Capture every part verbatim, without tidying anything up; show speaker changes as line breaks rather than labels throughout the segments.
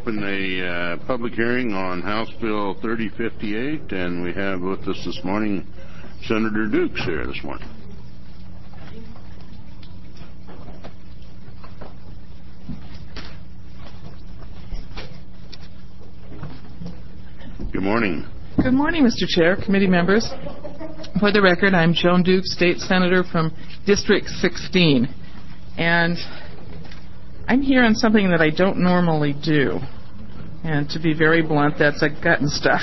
open a uh, public hearing on House Bill thirty fifty-eight, and we have with us this morning Senator Dukes here this morning. Good morning.
Good morning, Mister Chair, committee members. For the record, I'm Joan Dukes, State Senator from District sixteen, and I'm here on something that I don't normally do. And to be very blunt, that's a gut and stuff.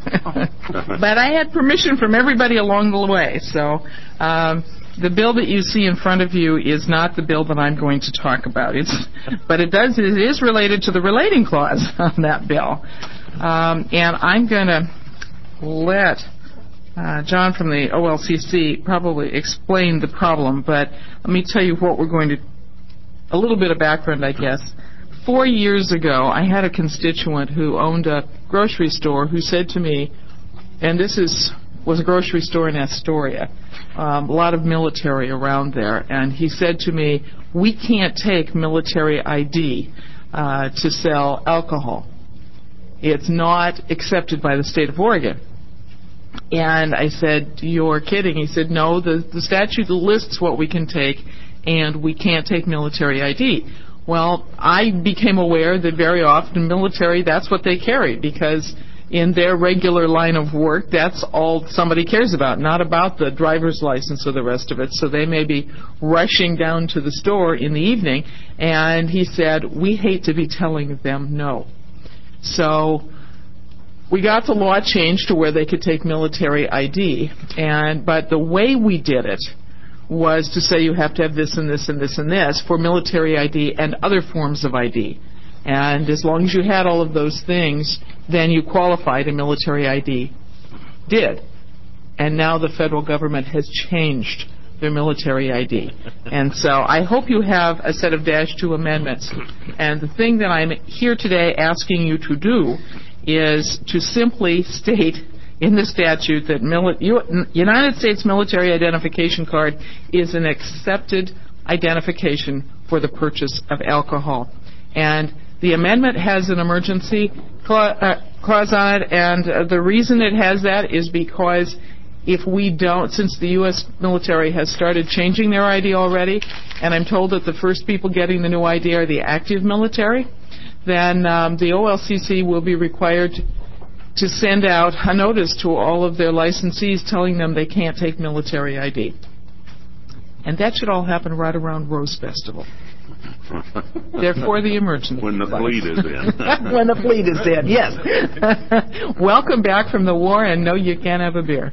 But I had permission from everybody along the way, so um, the bill that you see in front of you is not the bill that I'm going to talk about. It's, but it does. It is related to the relating clause on that bill. Um, and I'm going to let uh, John from the O L C C probably explain the problem, but let me tell you what we're going to, a little bit of background, I guess. Four years ago, I had a constituent who owned a grocery store who said to me, and this is was a grocery store in Astoria, um, a lot of military around there, and he said to me, we can't take military I D uh, to sell alcohol. It's not accepted by the state of Oregon. And I said, you're kidding. He said, no, the, the statute lists what we can take, and we can't take military I D. Well, I became aware that very often military, that's what they carry, because in their regular line of work, that's all somebody cares about, not about the driver's license or the rest of it. So they may be rushing down to the store in the evening, and he said, we hate to be telling them no. So we got the law changed to where they could take military I D, and but the way we did it was to say you have to have this and this and this and this for military I D and other forms of I D. And as long as you had all of those things, then you qualified, and military I D did. And now the federal government has changed their military I D. And so I hope you have a set of Dash two amendments. And the thing that I'm here today asking you to do is to simply state in the statute that mili- United States Military Identification Card is an accepted identification for the purchase of alcohol. And the amendment has an emergency clause, uh, clause on it, and uh, the reason it has that is because if we don't, since the U S military has started changing their I D already, and I'm told that the first people getting the new I D are the active military, then um, the O L C C will be required to send out a notice to all of their licensees telling them they can't take military I D. And that should all happen right around Rose Festival. Therefore, the emergency.
When the fleet is in.
When the fleet is in, yes. Welcome back from the war, and no, you can't have a beer.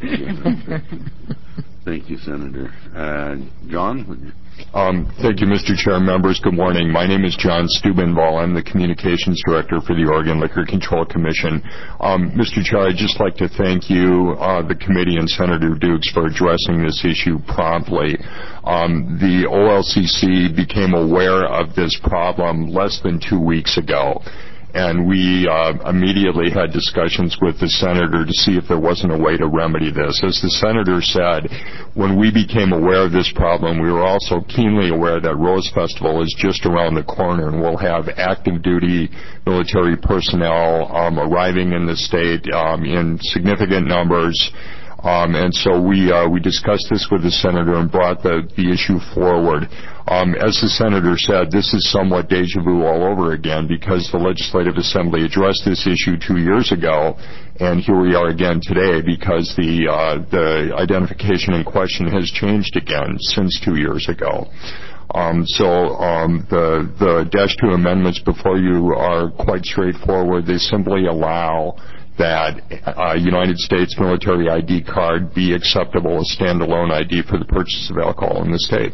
Thank you, Senator. Uh, John? Would you?
Um, thank you, Mister Chair. Members, good morning. My name is John Steubenvall. I'm the Communications Director for the Oregon Liquor Control Commission. Um, Mister Chair, I'd just like to thank you, uh, the committee, and Senator Dukes for addressing this issue promptly. Um, the O L C C became aware of this problem less than two weeks ago. And we uh, immediately had discussions with the senator to see if there wasn't a way to remedy this. As the senator said, when we became aware of this problem, we were also keenly aware that Rose Festival is just around the corner, and we'll have active duty military personnel um, arriving in the state um, in significant numbers. Um, and so we uh, we discussed this with the senator and brought the, the issue forward. Um, as the senator said, this is somewhat deja vu all over again, because the Legislative Assembly addressed this issue two years ago, and here we are again today because the uh, the identification in question has changed again since two years ago. Um, so um, the the Dash two amendments before you are quite straightforward. They simply allow that uh, United States military I D card be acceptable as standalone I D for the purchase of alcohol in the state.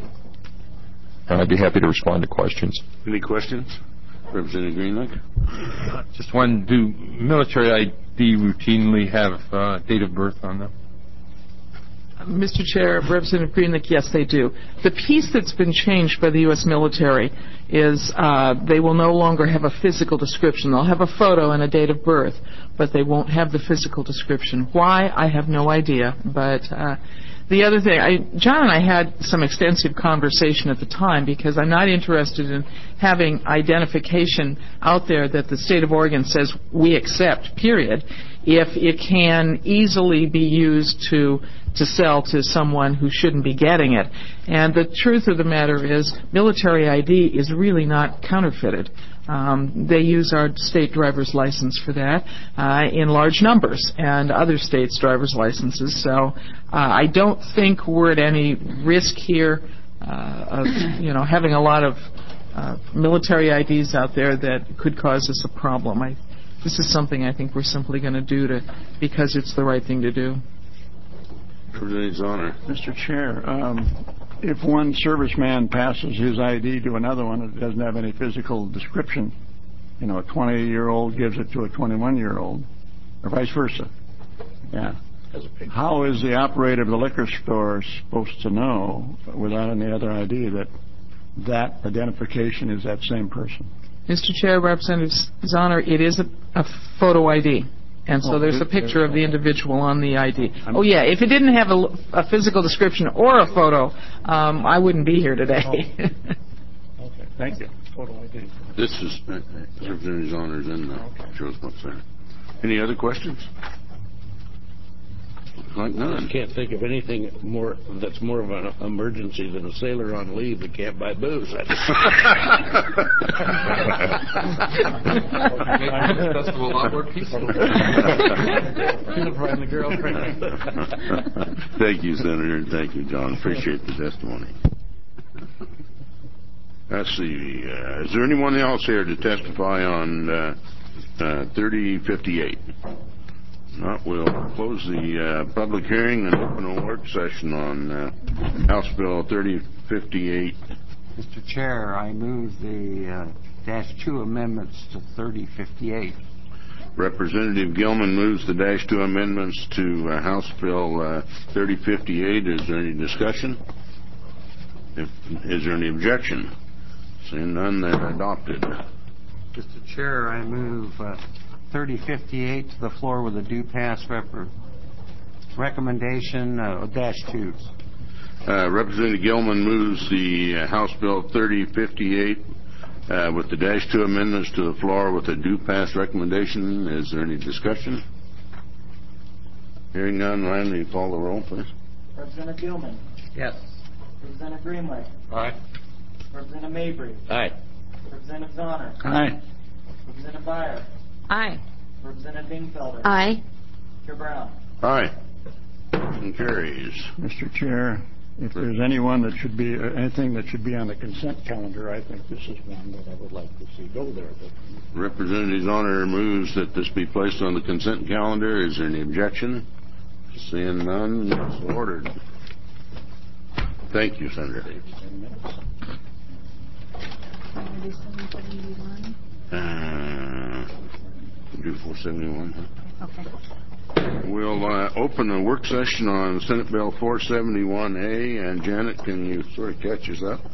And I'd be happy to respond to questions.
Any questions? Representative Greenlake?
Just one. Do military I D routinely have uh, date of birth on them?
Mister Chair, Representative Greenlake, yes, they do. The piece that's been changed by the U S military is uh, they will no longer have a physical description. They'll have a photo and a date of birth, but they won't have the physical description. Why? I have no idea, but uh, The other thing, I, John and I had some extensive conversation at the time because I'm not interested in having identification out there that the state of Oregon says we accept, period, if it can easily be used to to sell to someone who shouldn't be getting it. And the truth of the matter is military I D is really not counterfeited. Um, they use our state driver's license for that uh, in large numbers, and other states' driver's licenses. So uh, I don't think we're at any risk here uh, of, you know, having a lot of uh, military I Ds out there that could cause us a problem. I, this is something I think we're simply going to do to because it's the right thing to do.
Everybody's honor.
Mister Chair, um, if one serviceman passes his I D to another one that doesn't have any physical description, you know, a twenty-year-old gives it to a twenty-one-year-old, or vice versa. Yeah. How is the operator of the liquor store supposed to know, without any other I D, that that identification is that same person?
Mister Chair, Representative Zahner, it is a, a photo I D. And so
oh,
there's a picture of the individual on the I D. Oh, yeah, if it didn't have a, a physical description or a photo, um, I wouldn't be here today.
Oh. Okay, thank you. Photo I D.
This is uh, Representative Zahner's in the shows what's there. Any other questions? Like none.
I can't think of anything more that's more of an emergency than a sailor on leave that can't buy booze.
Festival a lot more peaceful.
The girlfriend.
Thank you, Senator. Thank you, John. Appreciate the testimony. Let's see. Uh, is there anyone else here to testify on uh, uh, thirty fifty-eight? Not, we'll close the uh, public hearing and open a work session on uh, House Bill thirty fifty-eight.
Mister Chair, I move the uh, dash two amendments to thirty fifty-eight.
Representative Gilman moves the dash two amendments to uh, House Bill uh, thirty fifty-eight. Is there any discussion? If, is there any objection? Seeing none, they're adopted.
Mister Chair, I move uh, thirty fifty-eight to the floor with a due pass rep- recommendation, uh, dash twos.
Uh, Representative Gilman moves the uh, House Bill thirty fifty-eight uh, with the dash two amendments to the floor with a due pass recommendation. Is there any discussion? Hearing none, Ryan, will you call the roll, please?
Representative Gilman.
Yes.
Representative Greenway.
Aye.
Representative Mabry.
Aye.
Representative Zahner.
Aye.
Representative Byer.
Aye.
Representative Dingfelder.
Aye.
Chair Brown.
Aye. Motion carries.
Mister Chair, if there's anyone that should be, uh, anything that should be on the consent calendar, I think this is one that I would like to see go there. But
Representative Zahner moves that this be placed on the consent calendar. Is there any objection? Seeing none, it's ordered. Thank you, Senator. Uh, do four seventy-one, huh?
Okay.
We'll uh, open a work session on Senate Bill four seventy-one A, and Janet, can you sort of catch us up?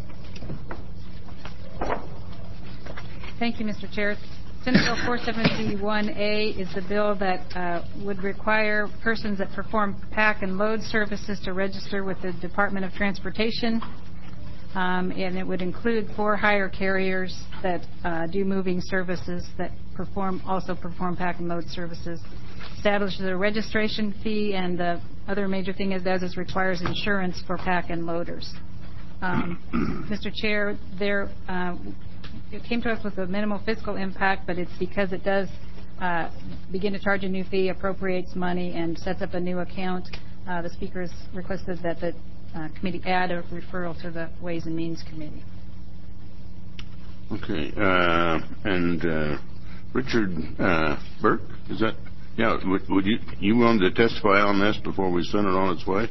Thank you, Mister Chair. Senate Bill four seventy-one A is the bill that uh, would require persons that perform pack and load services to register with the Department of Transportation. Um, and it would include four hire carriers that uh, do moving services that perform also perform pack and load services. Establishes a registration fee, and the other major thing it does is requires insurance for pack and loaders. Um, Mister Chair, there uh, it came to us with a minimal fiscal impact, but it's because it does uh, begin to charge a new fee, appropriates money, and sets up a new account. Uh, the Speaker has requested that the Uh, committee add a referral to the Ways and Means Committee.
Okay. Uh, and uh, Richard uh, Burke, is that? Yeah. Would, would you you wanted to testify on this before we send it on its way?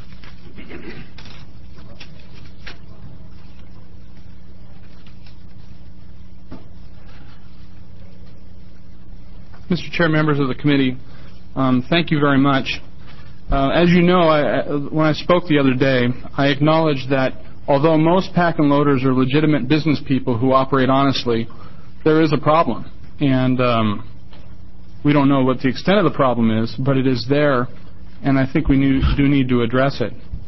Mister Chair, members of the committee, um, thank you very much. Uh, as you know, I, when I spoke the other day, I acknowledged that although most pack and loaders are legitimate business people who operate honestly, there is a problem. And um, we don't know what the extent of the problem is, but it is there, and I think we need, do need to address it.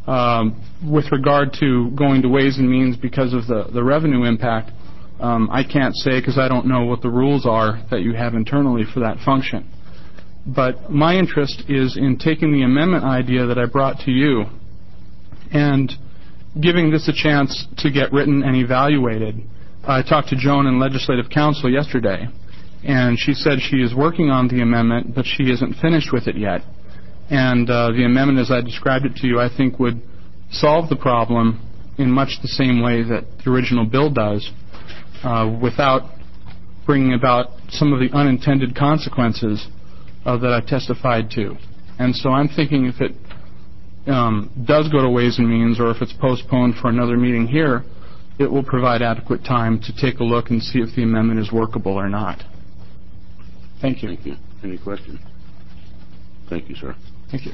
Um, with regard to going to Ways and Means because of the, the revenue impact, um, I can't say because I don't know what the rules are that you have internally for that function. But my interest is in taking the amendment idea that I brought to you and giving this a chance to get written and evaluated. I talked to Joan in Legislative Council yesterday, and she said she is working on the amendment, but she isn't finished with it yet. And uh, the amendment, as I described it to you, I think would solve the problem in much the same way that the original bill does, uh, without bringing about some of the unintended consequences uh, that I testified to. And so I'm thinking if it um, does go to Ways and Means, or if it's postponed for another meeting here, it will provide adequate time to take a look and see if the amendment is workable or not. Thank you.
Thank you. Any questions? Thank you, sir.
Thank you.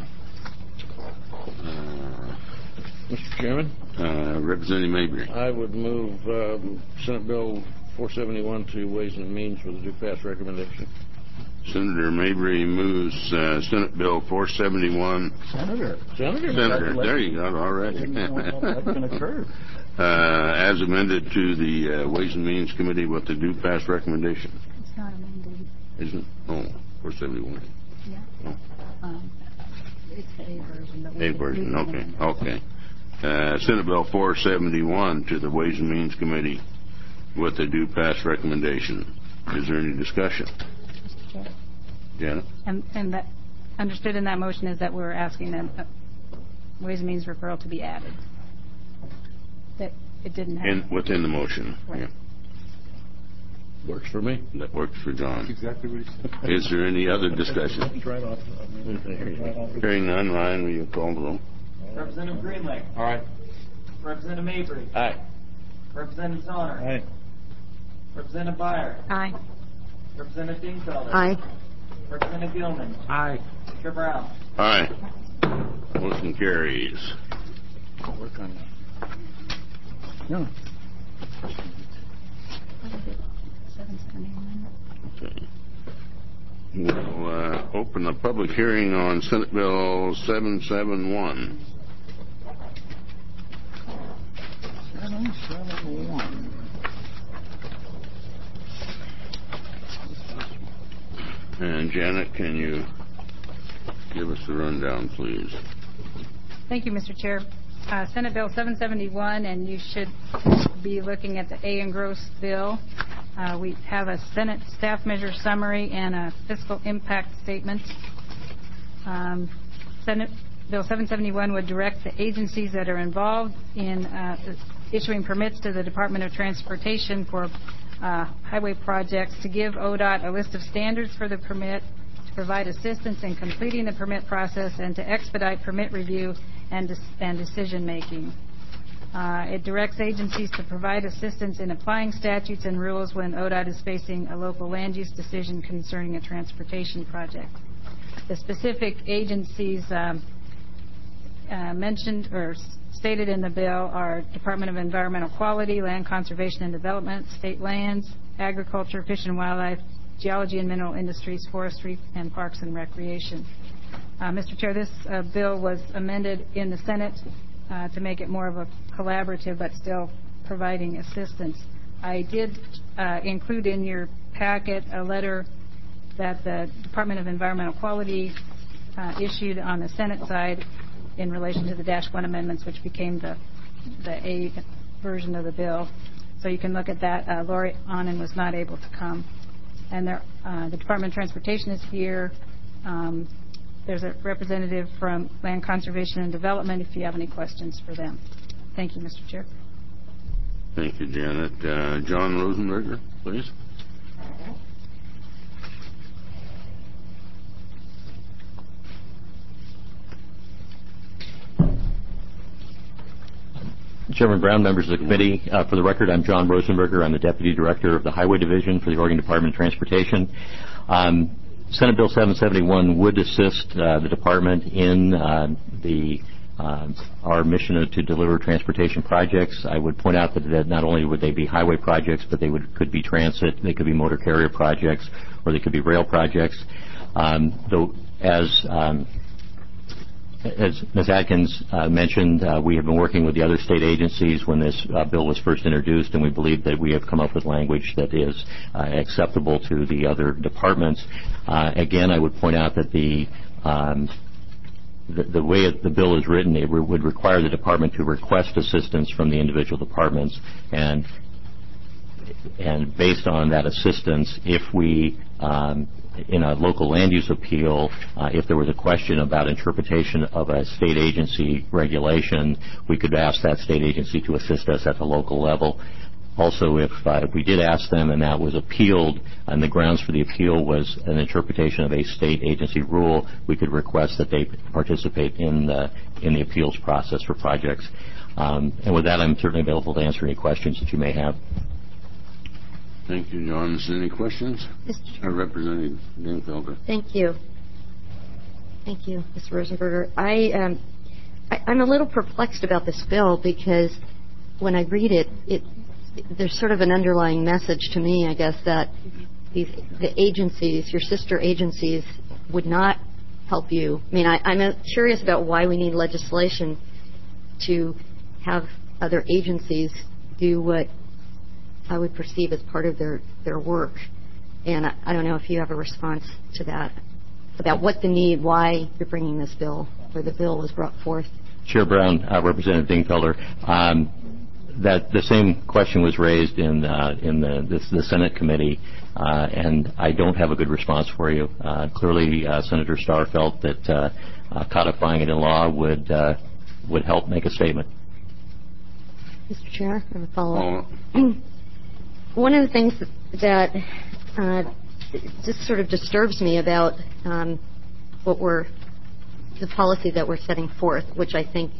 Uh, Mister Chairman?
Uh, Representative Mabry.
I would move um, Senate Bill four seventy-one to Ways and Means with a due pass recommendation.
Senator Mabry moves uh, Senate Bill four seventy-one.
Senator.
Senator?
Senator. There you go. All right.
That's going to occur.
Uh, as amended to the uh, Ways and Means Committee with the due pass recommendation.
It's not amended.
Isn't it? Oh, four seventy-one.
Yeah.
Oh.
Um, it's the A version. But we
A
could
version.
do the
Okay.
amendment.
Okay. Uh, Senate Bill four seventy-one to the Ways and Means Committee with the due pass recommendation. Is there any discussion?
Mister Chair.
Janet?
And, and that understood in that motion is that we're asking that uh, Ways and Means referral to be added. That it didn't have.
In, within the motion.
Right.
Yeah.
Works for me.
That works for John.
Exactly what he said.
Is there any other discussion?
Right off.
Hearing none, Ryan, will you call the roll?
Representative Greenlee.
All right.
Representative Mabry.
Aye.
Representative Zahner.
Aye.
Representative Byer.
Aye.
Representative Dingfelder.
Aye.
Representative Gilman.
Aye.
Chair Brown.
Aye. Motion carries.
I'll work on that. No.
seven seventy-one.
Okay. We'll uh, open the public hearing on Senate Bill seven seventy-one.
seven seventy-one.
And Janet, can you give us the rundown, please?
Thank you, Mister Chair. Uh, Senate Bill seven seventy-one, and you should be looking at the A engrossed bill. Uh, we have a Senate staff measure summary and a fiscal impact statement. Um, Senate Bill seven seventy-one would direct the agencies that are involved in uh, issuing permits to the Department of Transportation for uh, highway projects to give O D O T a list of standards for the permit, to provide assistance in completing the permit process, and to expedite permit review and, de- and decision making. Uh, it directs agencies to provide assistance in applying statutes and rules when O D O T is facing a local land use decision concerning a transportation project. The specific agencies um, uh, mentioned or stated in the bill are Department of Environmental Quality, Land Conservation and Development, State Lands, Agriculture, Fish and Wildlife, Geology and Mineral Industries, Forestry, and Parks and Recreation. Uh, Mister Chair, this uh, bill was amended in the Senate uh, to make it more of a collaborative but still providing assistance. I did uh, include in your packet a letter that the Department of Environmental Quality uh, issued on the Senate side in relation to the Dash one amendments, which became the, the A version of the bill. So you can look at that. Uh, Lori Onnen was not able to come. And there, uh, the Department of Transportation is here. Um, there's a representative from Land Conservation and Development if you have any questions for them. Thank you, Mister Chair.
Thank you, Janet. Uh, John Rosenberger, please.
Chairman Brown, members of the committee, uh, for the record, I'm John Rosenberger. I'm the Deputy Director of the Highway Division for the Oregon Department of Transportation. Um, Senate Bill seven seventy-one would assist uh, the department in uh, the uh, our mission to deliver transportation projects. I would point out that, that not only would they be highway projects, but they would could be transit, they could be motor carrier projects, or they could be rail projects. Um, though, as um, as Miz Atkins uh, mentioned, uh, we have been working with the other state agencies when this uh, bill was first introduced, and we believe that we have come up with language that is uh, acceptable to the other departments. Uh, again, I would point out that the um, The, the way it, the bill is written, it re- would require the department to request assistance from the individual departments, and and based on that assistance, if we, um, in a local land use appeal, uh, if there was a question about interpretation of a state agency regulation, we could ask that state agency to assist us at the local level. Also, if, uh, if we did ask them and that was appealed, and the grounds for the appeal was an interpretation of a state agency rule, we could request that they participate in the, in the appeals process for projects. Um, and with that, I'm certainly available to answer any questions that you may have.
Thank you, John. Is there any questions? Uh, Representative Dingfelder.
Thank you. Thank you, Mister Rosenberger. I, um, I, I'm a little perplexed about this bill because when I read it, it there's sort of an underlying message to me, I guess, that these the agencies, your sister agencies, would not help you. I mean, I, I'm curious about why we need legislation to have other agencies do what I would perceive as part of their, their work. And I, I don't know if you have a response to that, about what the need, why you're bringing this bill, or the bill was brought forth.
Chair Brown, uh, Representative Dingfelder. Um, That the same question was raised in uh, in the, the, the Senate committee, uh, and I don't have a good response for you. Uh, clearly, uh, Senator Starr felt that uh, uh, codifying it in law would uh, would help make a statement.
Mister Chair, I have a follow-up. One of the things that uh, just sort of disturbs me about um, what we're the policy that we're setting forth, which I think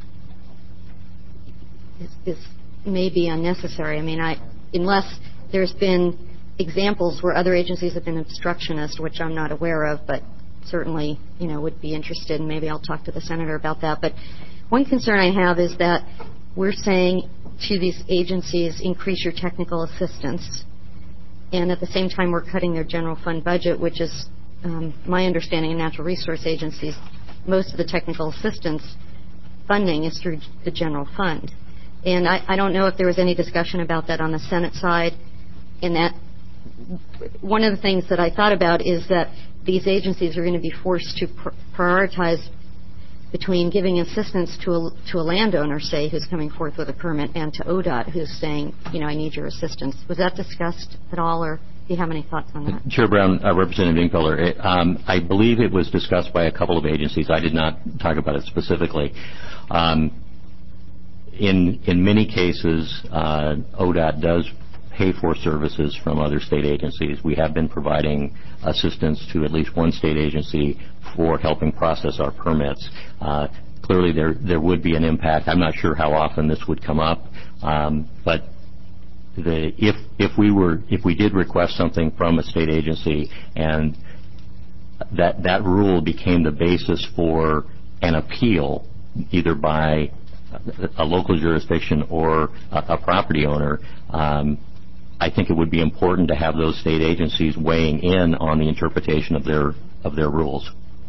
Is, is maybe unnecessary. I mean, I, unless there's been examples where other agencies have been obstructionist, which I'm not aware of, but certainly, you know, would be interested, and maybe I'll talk to the senator about that. But one concern I have is that we're saying to these agencies, increase your technical assistance, and at the same time we're cutting their general fund budget, which is um, my understanding in natural resource agencies, most of the technical assistance funding is through the general fund. And I, I don't know if there was any discussion about that on the Senate side. And that one of the things that I thought about is that these agencies are going to be forced to pr- prioritize between giving assistance to a, to a landowner, say, who's coming forth with a permit, and to O D O T, who's saying, you know, I need your assistance. Was that discussed at all, or do you have any thoughts on that?
Chair Brown, uh, Representative Dingfelder, um, I believe it was discussed by a couple of agencies. I did not talk about it specifically. Um, In in many cases, uh, O D O T does pay for services from other state agencies. We have been providing assistance to at least one state agency for helping process our permits. Uh, clearly, there there would be an impact. I'm not sure how often this would come up, um, but the, if if we were if we did request something from a state agency and that that rule became the basis for an appeal, either by a local jurisdiction or a, a property owner, um, I think it would be important to have those state agencies weighing in on the interpretation of their of their rules.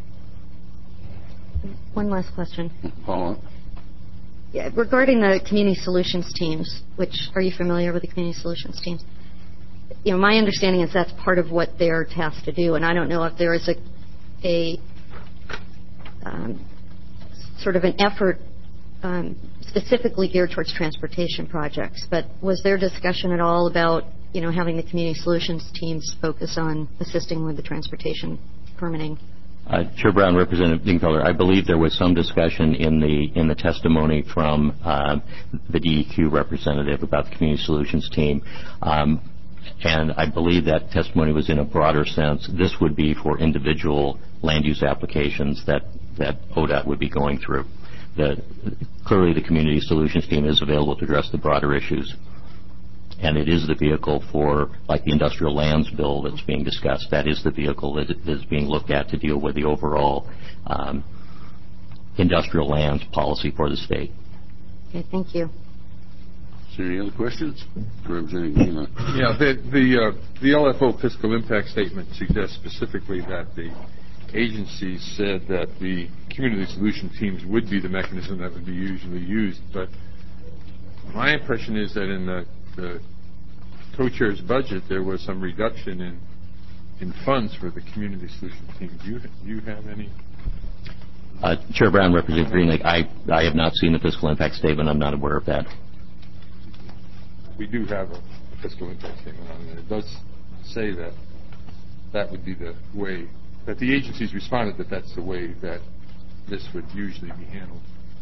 One last question.
Paula?
Yeah, regarding the community solutions teams, which, are you familiar with the community solutions teams? You know, my understanding is that's part of what they're tasked to do, and I don't know if there is a a um, sort of an effort Um, specifically geared towards transportation projects. But was there discussion at all about, you know, having the community solutions teams focus on assisting with the transportation permitting?
Uh, Chair Brown, Representative Dingfelder, I believe there was some discussion in the in the testimony from uh, the D E Q representative about the community solutions team. Um, and I believe that testimony was in a broader sense. This would be for individual land use applications that, that O D O T would be going through. The, clearly, the Community Solutions Team is available to address the broader issues, and it is the vehicle for, like the industrial lands bill that's being discussed, that is the vehicle that is being looked at to deal with the overall um, industrial lands policy for the state.
Okay, thank you.
Is there any other questions? Representative Gila.
Yeah, the the, uh, the L F O fiscal impact statement suggests specifically that the agencies said that the community solution teams would be the mechanism that would be usually used, but my impression is that in the, the co-chair's budget there was some reduction in in funds for the community solution team. Do you, do you have any?
Uh, Chair Brown, Representative Greenlake, I, I have not seen the fiscal impact statement. I'm not aware of that.
We do have a fiscal impact statement on there. It does say that that would be the way, that the agencies responded that that's the way that this would usually be handled.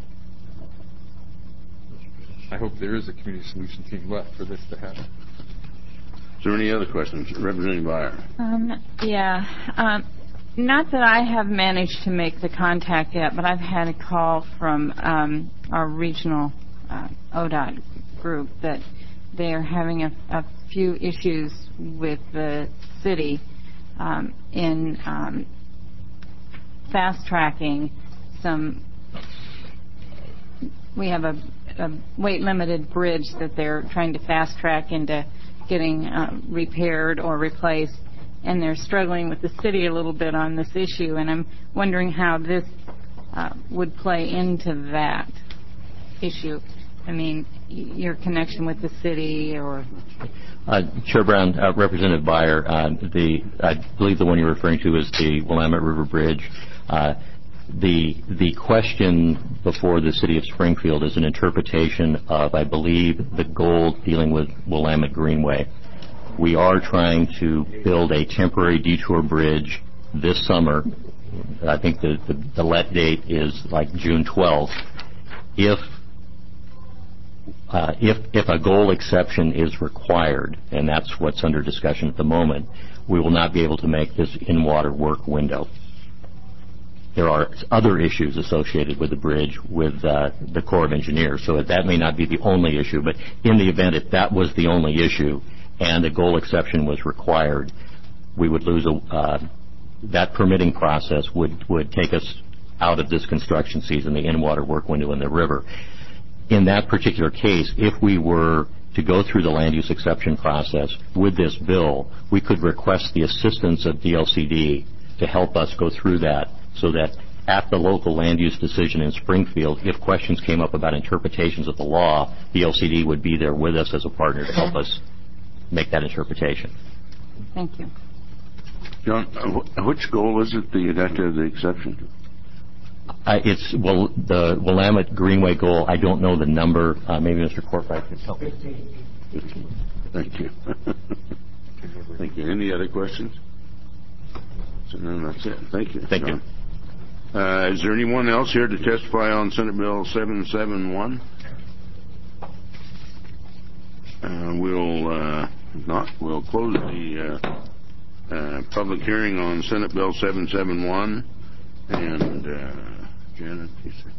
I hope there is a community solution team left for this to happen.
Is there any other questions? Representative Byer.
Um, yeah. Um, not that I have managed to make the contact yet, but I've had a call from um, our regional uh, O D O T group that they're having a, a few issues with the city um, in um, fast-tracking some. We have a, a weight-limited bridge that they're trying to fast-track into getting uh, repaired or replaced, and they're struggling with the city a little bit on this issue, and I'm wondering how this uh, would play into that issue. I mean, your connection with the city or...
Uh, Chair Brown, uh, Representative Byer, uh, the, I believe the one you're referring to is the Willamette River Bridge. Uh, the the question before the City of Springfield is an interpretation of, I believe, the goal dealing with Willamette Greenway. We are trying to build a temporary detour bridge this summer. I think the, the, the let date is like June twelfth. If Uh, if, if a goal exception is required, and that's what's under discussion at the moment, we will not be able to make this in-water work window. There are other issues associated with the bridge with uh, the Corps of Engineers, so that may not be the only issue, but in the event if that was the only issue and a goal exception was required, we would lose a, uh, that permitting process would, would take us out of this construction season, the in-water work window in the river. In that particular case, if we were to go through the land use exception process with this bill, we could request the assistance of D L C D to help us go through that so that at the local land use decision in Springfield, if questions came up about interpretations of the law, D L C D would be there with us as a partner to help us make that interpretation.
Thank you.
John, uh, which goal is it that you'd have to have the exception to?
Uh, it's well the Willamette Greenway goal. I don't know the number. Uh, maybe Mister Cortright can help me.
Thank you. Thank you. Any other questions? So then that's it. Thank you.
Thank
John. you. Uh, is there anyone else here to testify on Senate Bill seven seventy-one? Uh, we'll uh, not. We'll close the uh, uh, public hearing on Senate Bill seven seventy-one. And, uh, Janet, you said?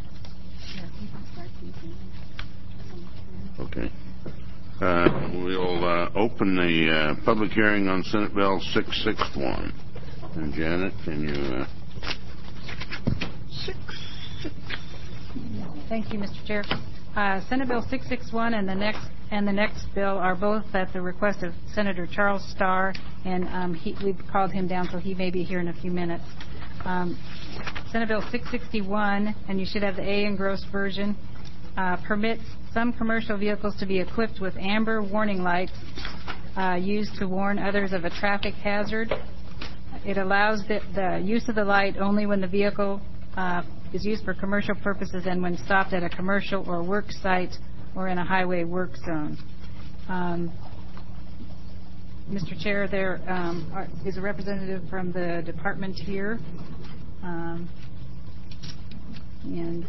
Okay. Uh, we'll uh, open the uh, public hearing on Senate Bill six sixty-one. And, Janet, can you... Uh...
Six, six. Thank you, Mister Chair. Uh, Senate Bill six sixty-one and the next and the next bill are both at the request of Senator Charles Starr, and um, he, we've called him down, so he may be here in a few minutes. Um, Senate Bill six sixty-one, and you should have the A engrossed version, uh, permits some commercial vehicles to be equipped with amber warning lights uh, used to warn others of a traffic hazard. It allows the, the use of the light only when the vehicle uh, is used for commercial purposes and when stopped at a commercial or work site or in a highway work zone. Um, Mister Chair, there um, are, is a representative from the department here. Um, and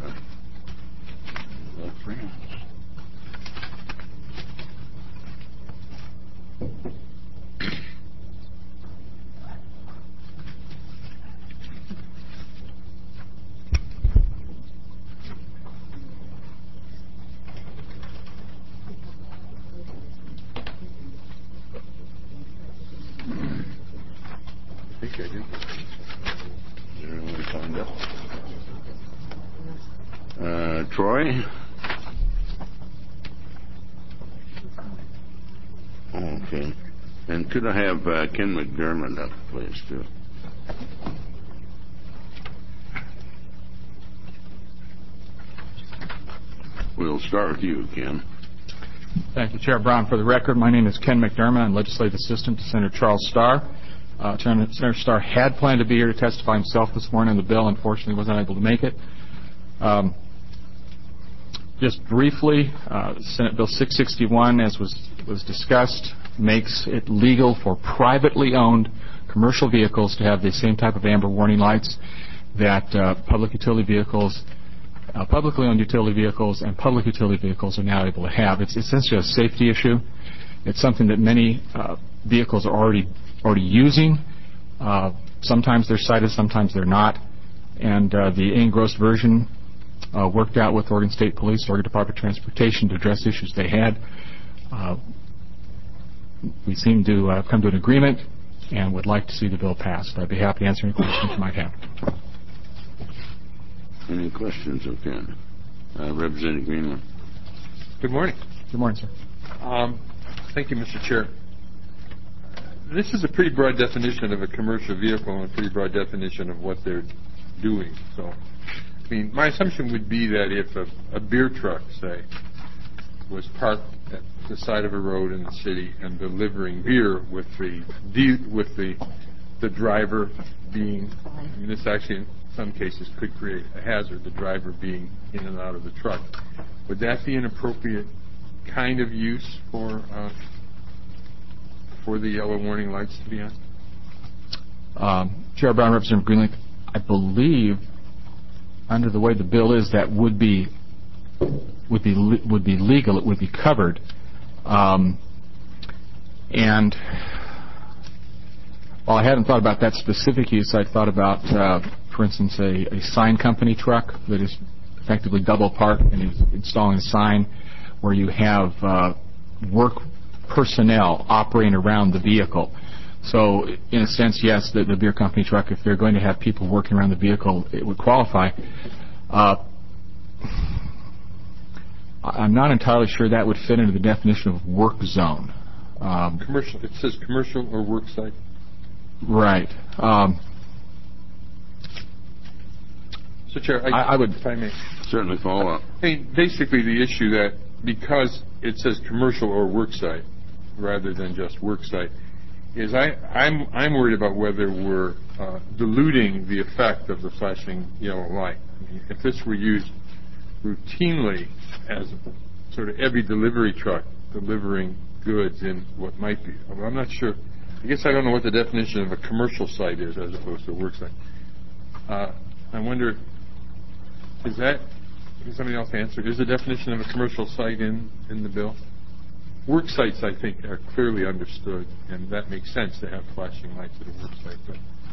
I think I did. Is there anyone signed up? Uh, Troy? Okay. And could I have uh, Ken McDermott up, please, too? We'll start with you, Ken.
Thank you, Chair Brown. For the record, my name is Ken McDermott. I'm Legislative Assistant to Senator Charles Starr. Uh, Senator Starr had planned to be here to testify himself this morning on the bill. Unfortunately, was unable to make it. Um, just briefly, uh, Senate Bill six sixty-one, as was, was discussed, makes it legal for privately owned commercial vehicles to have the same type of amber warning lights that uh, public utility vehicles, uh, publicly owned utility vehicles, and public utility vehicles are now able to have. It's essentially a safety issue. It's something that many uh, vehicles are already already using. Uh, sometimes they're cited, sometimes they're not. And uh, the engrossed version uh, worked out with Oregon State Police, Oregon Department of Transportation to address issues they had. Uh, we seem to uh, come to an agreement and would like to see the bill passed. I'd be happy to answer any questions you might have.
Any questions of Ken? Uh, Representative Greenland.
Good morning.
Good morning, sir.
Um, thank you, Mister Chair. This is a pretty broad definition of a commercial vehicle and a pretty broad definition of what they're doing. So, I mean, my assumption would be that if a, a beer truck, say, was parked at the side of a road in the city and delivering beer with the de- with the the driver being, I mean, this actually in some cases could create a hazard, the driver being in and out of the truck. Would that be an appropriate kind of use for uh, for the yellow warning lights to be on?
Um, Chair Brown, Representative Greenlee, I believe under the way the bill is, that would be would be le- would be legal. It would be covered. Um, and while I hadn't thought about that specific use, I thought about, uh, for instance, a, a sign company truck that is effectively double parked and is installing a sign where you have uh, work personnel operating around the vehicle. So, in a sense, yes, the, the beer company truck, if they're going to have people working around the vehicle, it would qualify. Uh, I'm not entirely sure that would fit into the definition of work zone. Um,
commercial. It says commercial or work site.
Right. Um,
so, Chair, I,
I, I would,
if I may,
certainly follow up.
I mean, basically, the issue that because it says commercial or work site rather than just work site is I, I'm I'm worried about whether we're uh, diluting the effect of the flashing yellow light. I mean, if this were used routinely as sort of every delivery truck delivering goods in what might be, I mean, I'm not sure. I guess I don't know what the definition of a commercial site is as opposed to a work site. Uh, I wonder, is that, can somebody else answer, is the definition of a commercial site in, in the bill? Work sites, I think, are clearly understood, and that makes sense to have flashing lights at a work site. But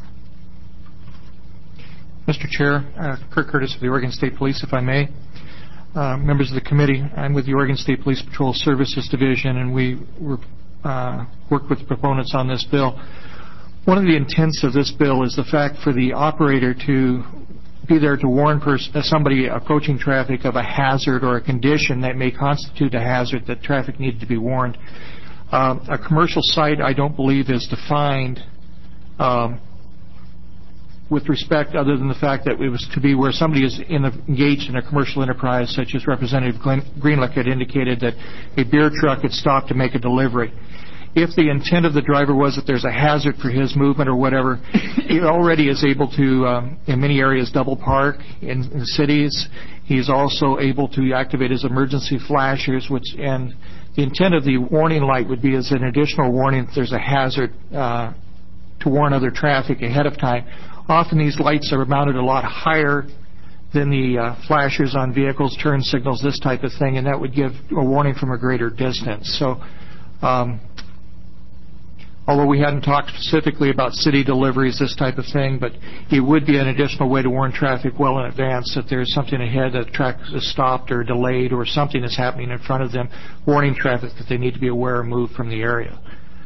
Mister Chair, uh, Kirk Curtis of the Oregon State Police, if I may. Uh, members of the committee, I'm with the Oregon State Police Patrol Services Division, and we were, uh, worked with the proponents on this bill. One of the intents of this bill is the fact for the operator to be there to warn pers- somebody approaching traffic of a hazard or a condition that may constitute a hazard that traffic needed to be warned. Um, a commercial site, I don't believe, is defined um, with respect other than the fact that it was to be where somebody is in a, engaged in a commercial enterprise, such as Representative Glenn, Greenlick had indicated that a beer truck had stopped to make a delivery. If the intent of the driver was that there's a hazard for his movement or whatever, he already is able to, um, in many areas, double park in, in cities. He's also able to activate his emergency flashers, which, and the intent of the warning light would be as an additional warning if there's a hazard uh, to warn other traffic ahead of time. Often these lights are mounted a lot higher than the uh, flashers on vehicles, turn signals, this type of thing, and that would give a warning from a greater distance. So, um, although we hadn't talked specifically about city deliveries, this type of thing, but it would be an additional way to warn traffic well in advance that there's something ahead, that track is stopped or delayed or something is happening in front of them, warning traffic that they need to be aware and move from the area.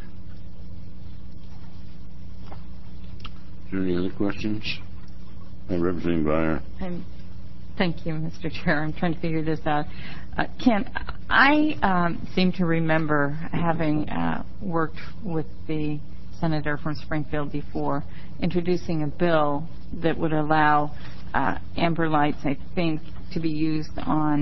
Is there any other questions? Uh, Representative Byer.
I'm, thank you, Mister Chair. I'm trying to figure this out. Uh, Ken, I um, seem to remember having uh, worked with the senator from Springfield before, introducing a bill that would allow uh, amber lights, I think, to be used on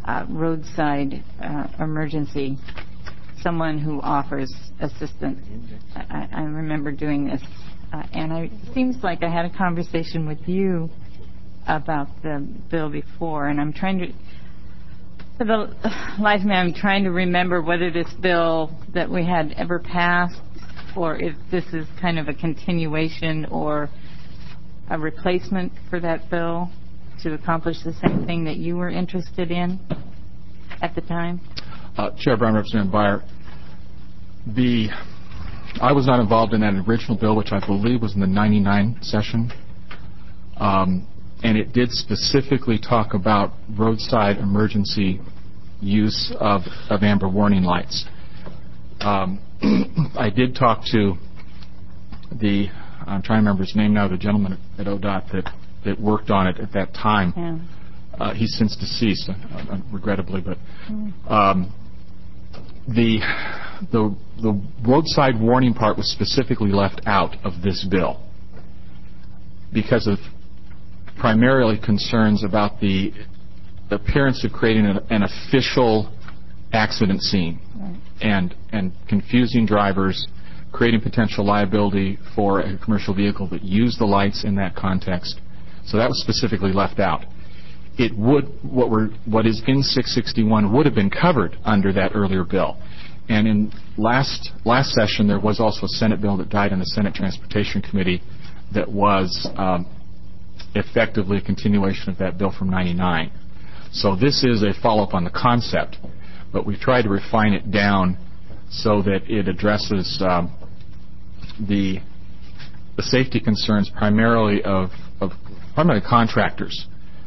uh, roadside uh, emergency, someone who offers assistance. I, I remember doing this, uh, and I, it seems like I had a conversation with you about the bill before, and I'm trying to, for the life of me, I'm trying to remember whether this bill that we had ever passed, or if this is kind of a continuation or a replacement for that bill to accomplish the same thing that you were interested in at the time?
Uh, Chair Brown, Representative Byer, the I was not involved in that original bill, which I believe was in the ninety-nine session, um, and it did specifically talk about roadside emergency use of, of amber warning lights. Um, I did talk to the, I'm trying to remember his name now, the gentleman at O D O T that, that worked on it at that time. Yeah. Uh, he's since deceased, uh, regrettably, but um, the, the the roadside warning part was specifically left out of this bill because of primarily concerns about the appearance of creating an, an official accident scene right. and and confusing drivers, creating potential liability for a commercial vehicle that used the lights in that context. So that was specifically left out. It would, what we're, what is in six sixty-one would have been covered under that earlier bill. And in last last session, there was also a Senate bill that died in the Senate Transportation Committee that was um, effectively a continuation of that bill from ninety-nine. So this is a follow-up on the concept, but we've tried to refine it down so that it addresses um, the the safety concerns primarily of, of primarily contractors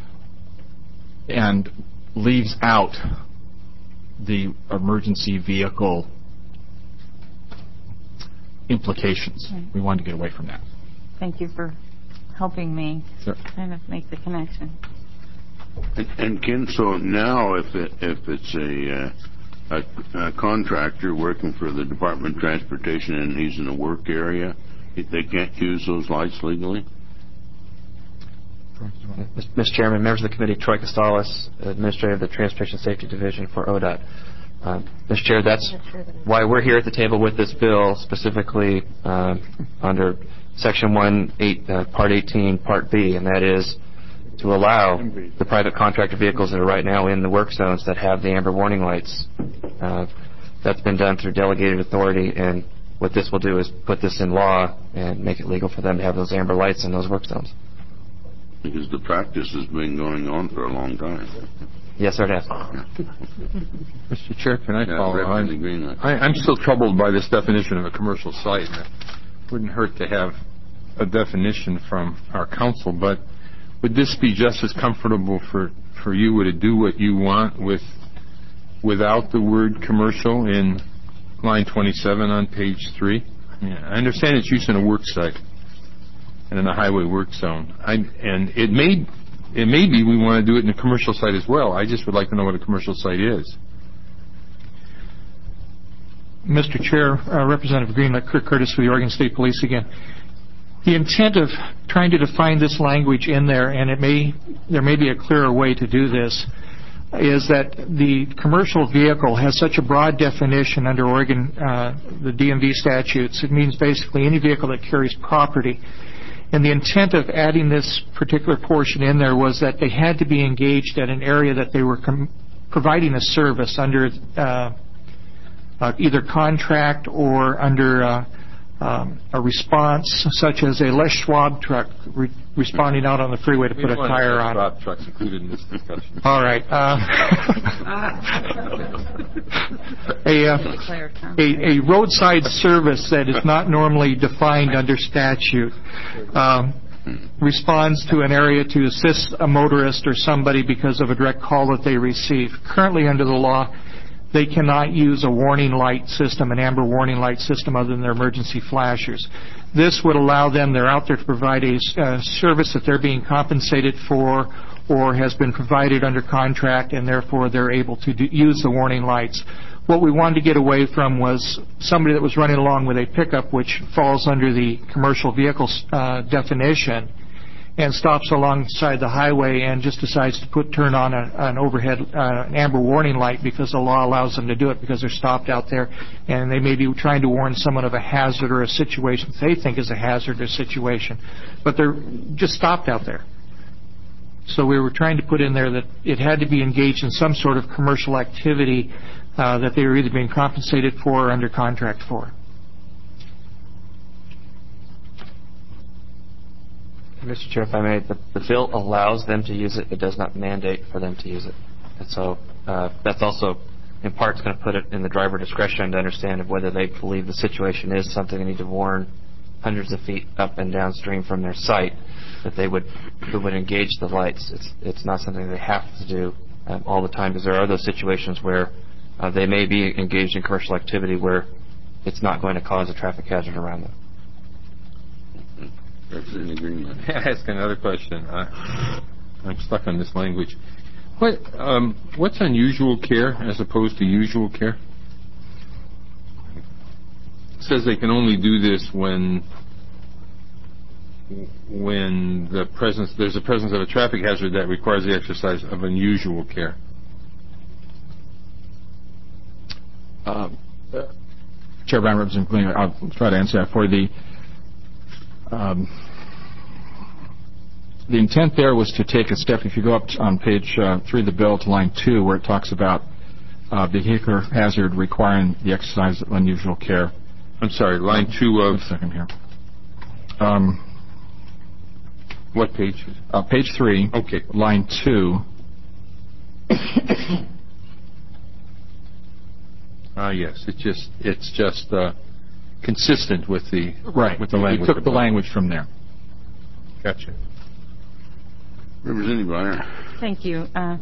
and leaves out the emergency vehicle implications. Right. We wanted to get away from that.
Thank you for helping me
sure.
kind of make the connection.
And, and Ken, so now if it, if it's a, uh, a, a contractor working for the Department of Transportation and he's in a work area, they can't use those lights legally?
Mister Chairman, members of the committee, Troy Costalis, Administrator of the Transportation Safety Division for O D O T. Uh, Mister Chair, that's why we're here at the table with this bill, specifically uh, under Section one, eight, uh, Part eighteen, Part B, and that is to allow the private contractor vehicles that are right now in the work zones that have the amber warning lights. Uh, that's been done through delegated authority, and what this will do is put this in law and make it legal for them to have those amber lights in those work zones.
Because the practice has been going on for a long time.
Yes, sir, it has.
Mister Chair, can I
yeah,
follow on? I, I'm still troubled by this definition of a commercial site. It wouldn't hurt to have a definition from our council, but would this be just as comfortable for, for you to do what you want with without the word commercial in line twenty-seven on page three? Yeah, I understand it's used in a work site and in a highway work zone. I, and it may it may be we want to do it in a commercial site as well. I just would like to know what a commercial site is.
Mister Chair, uh, Representative Green, Kirk Curtis for the Oregon State Police again. The intent of trying to define this language in there, and it may there may be a clearer way to do this, is that the commercial vehicle has such a broad definition under Oregon, uh, the D M V statutes. It means basically any vehicle that carries property. And the intent of adding this particular portion in there was that they had to be engaged at an area that they were com- providing a service under uh, uh, either contract or under uh, um, a response, such as a Les Schwab truck re- responding out on the freeway to
we
put a tire on.
Schwab trucks included in this discussion.
All right. Uh, a, uh, a, a roadside service that is not normally defined under statute um, responds to an area to assist a motorist or somebody because of a direct call that they receive. Currently, under the law, they cannot use a warning light system, an amber warning light system, other than their emergency flashers. This would allow them, they're out there to provide a uh, service that they're being compensated for or has been provided under contract, and therefore they're able to do, use the warning lights. What we wanted to get away from was somebody that was running along with a pickup, which falls under the commercial vehicle uh, definition, and stops alongside the highway and just decides to put turn on a, an overhead uh, an amber warning light because the law allows them to do it because they're stopped out there and they may be trying to warn someone of a hazard or a situation they think is a hazard or situation, but they're just stopped out there. So we were trying to put in there that it had to be engaged in some sort of commercial activity uh, that they were either being compensated for or under contract for.
Mister Chair, if I may, the, the bill allows them to use it. It does not mandate for them to use it. And so uh, that's also, in part, going to put it in the driver discretion to understand of whether they believe the situation is something they need to warn hundreds of feet up and downstream from their site, that they would they would engage the lights. It's it's not something they have to do um, all the time, because there are those situations where uh, they may be engaged in commercial activity where it's not going to cause a traffic hazard around them.
Representative Greenman.
May I ask another question? I, I'm stuck on this language. What um, what's unusual care as opposed to usual care? It says they can only do this when when the presence there's a presence of a traffic hazard that requires the exercise of unusual care.
Uh, uh, Chair Brown, Representative Greenman, I'll try to answer that for you. The Um, the intent there was to take a step. If you go up on page uh, three of the bill to line two, where it talks about uh, vehicular hazard requiring the exercise of unusual care.
I'm sorry, line two of.
One second here. Um,
what page?
Uh, page three.
Okay.
Line two.
Ah, yes. It's just it's just uh, consistent with the
right
with the language.
We took the language from there.
Gotcha.
Representative Byer.
Thank you, uh,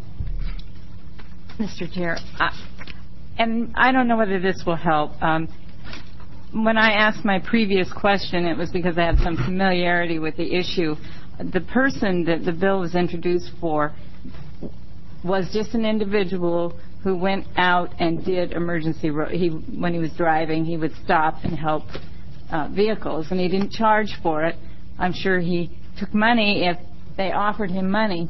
Mister Chair. I, and I don't know whether this will help. Um, when I asked my previous question, it was because I had some familiarity with the issue. The person that the bill was introduced for was just an individual who went out and did emergency. Ro- he, when he was driving, he would stop and help uh, vehicles, and he didn't charge for it. I'm sure he took money if they offered him money,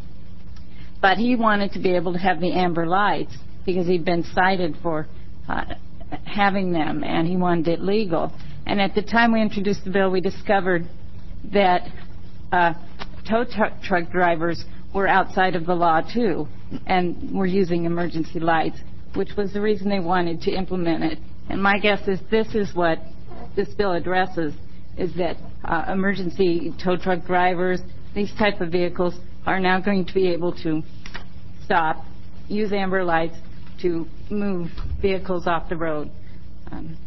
but he wanted to be able to have the amber lights because he'd been cited for uh, having them, and he wanted it legal. And at the time we introduced the bill, we discovered that uh, tow tr- truck drivers were outside of the law too, and were using emergency lights, which was the reason they wanted to implement it. And my guess is this is what this bill addresses, is that uh, emergency tow truck drivers, these type of vehicles, are now going to be able to stop, use amber lights to move vehicles off the road. Um,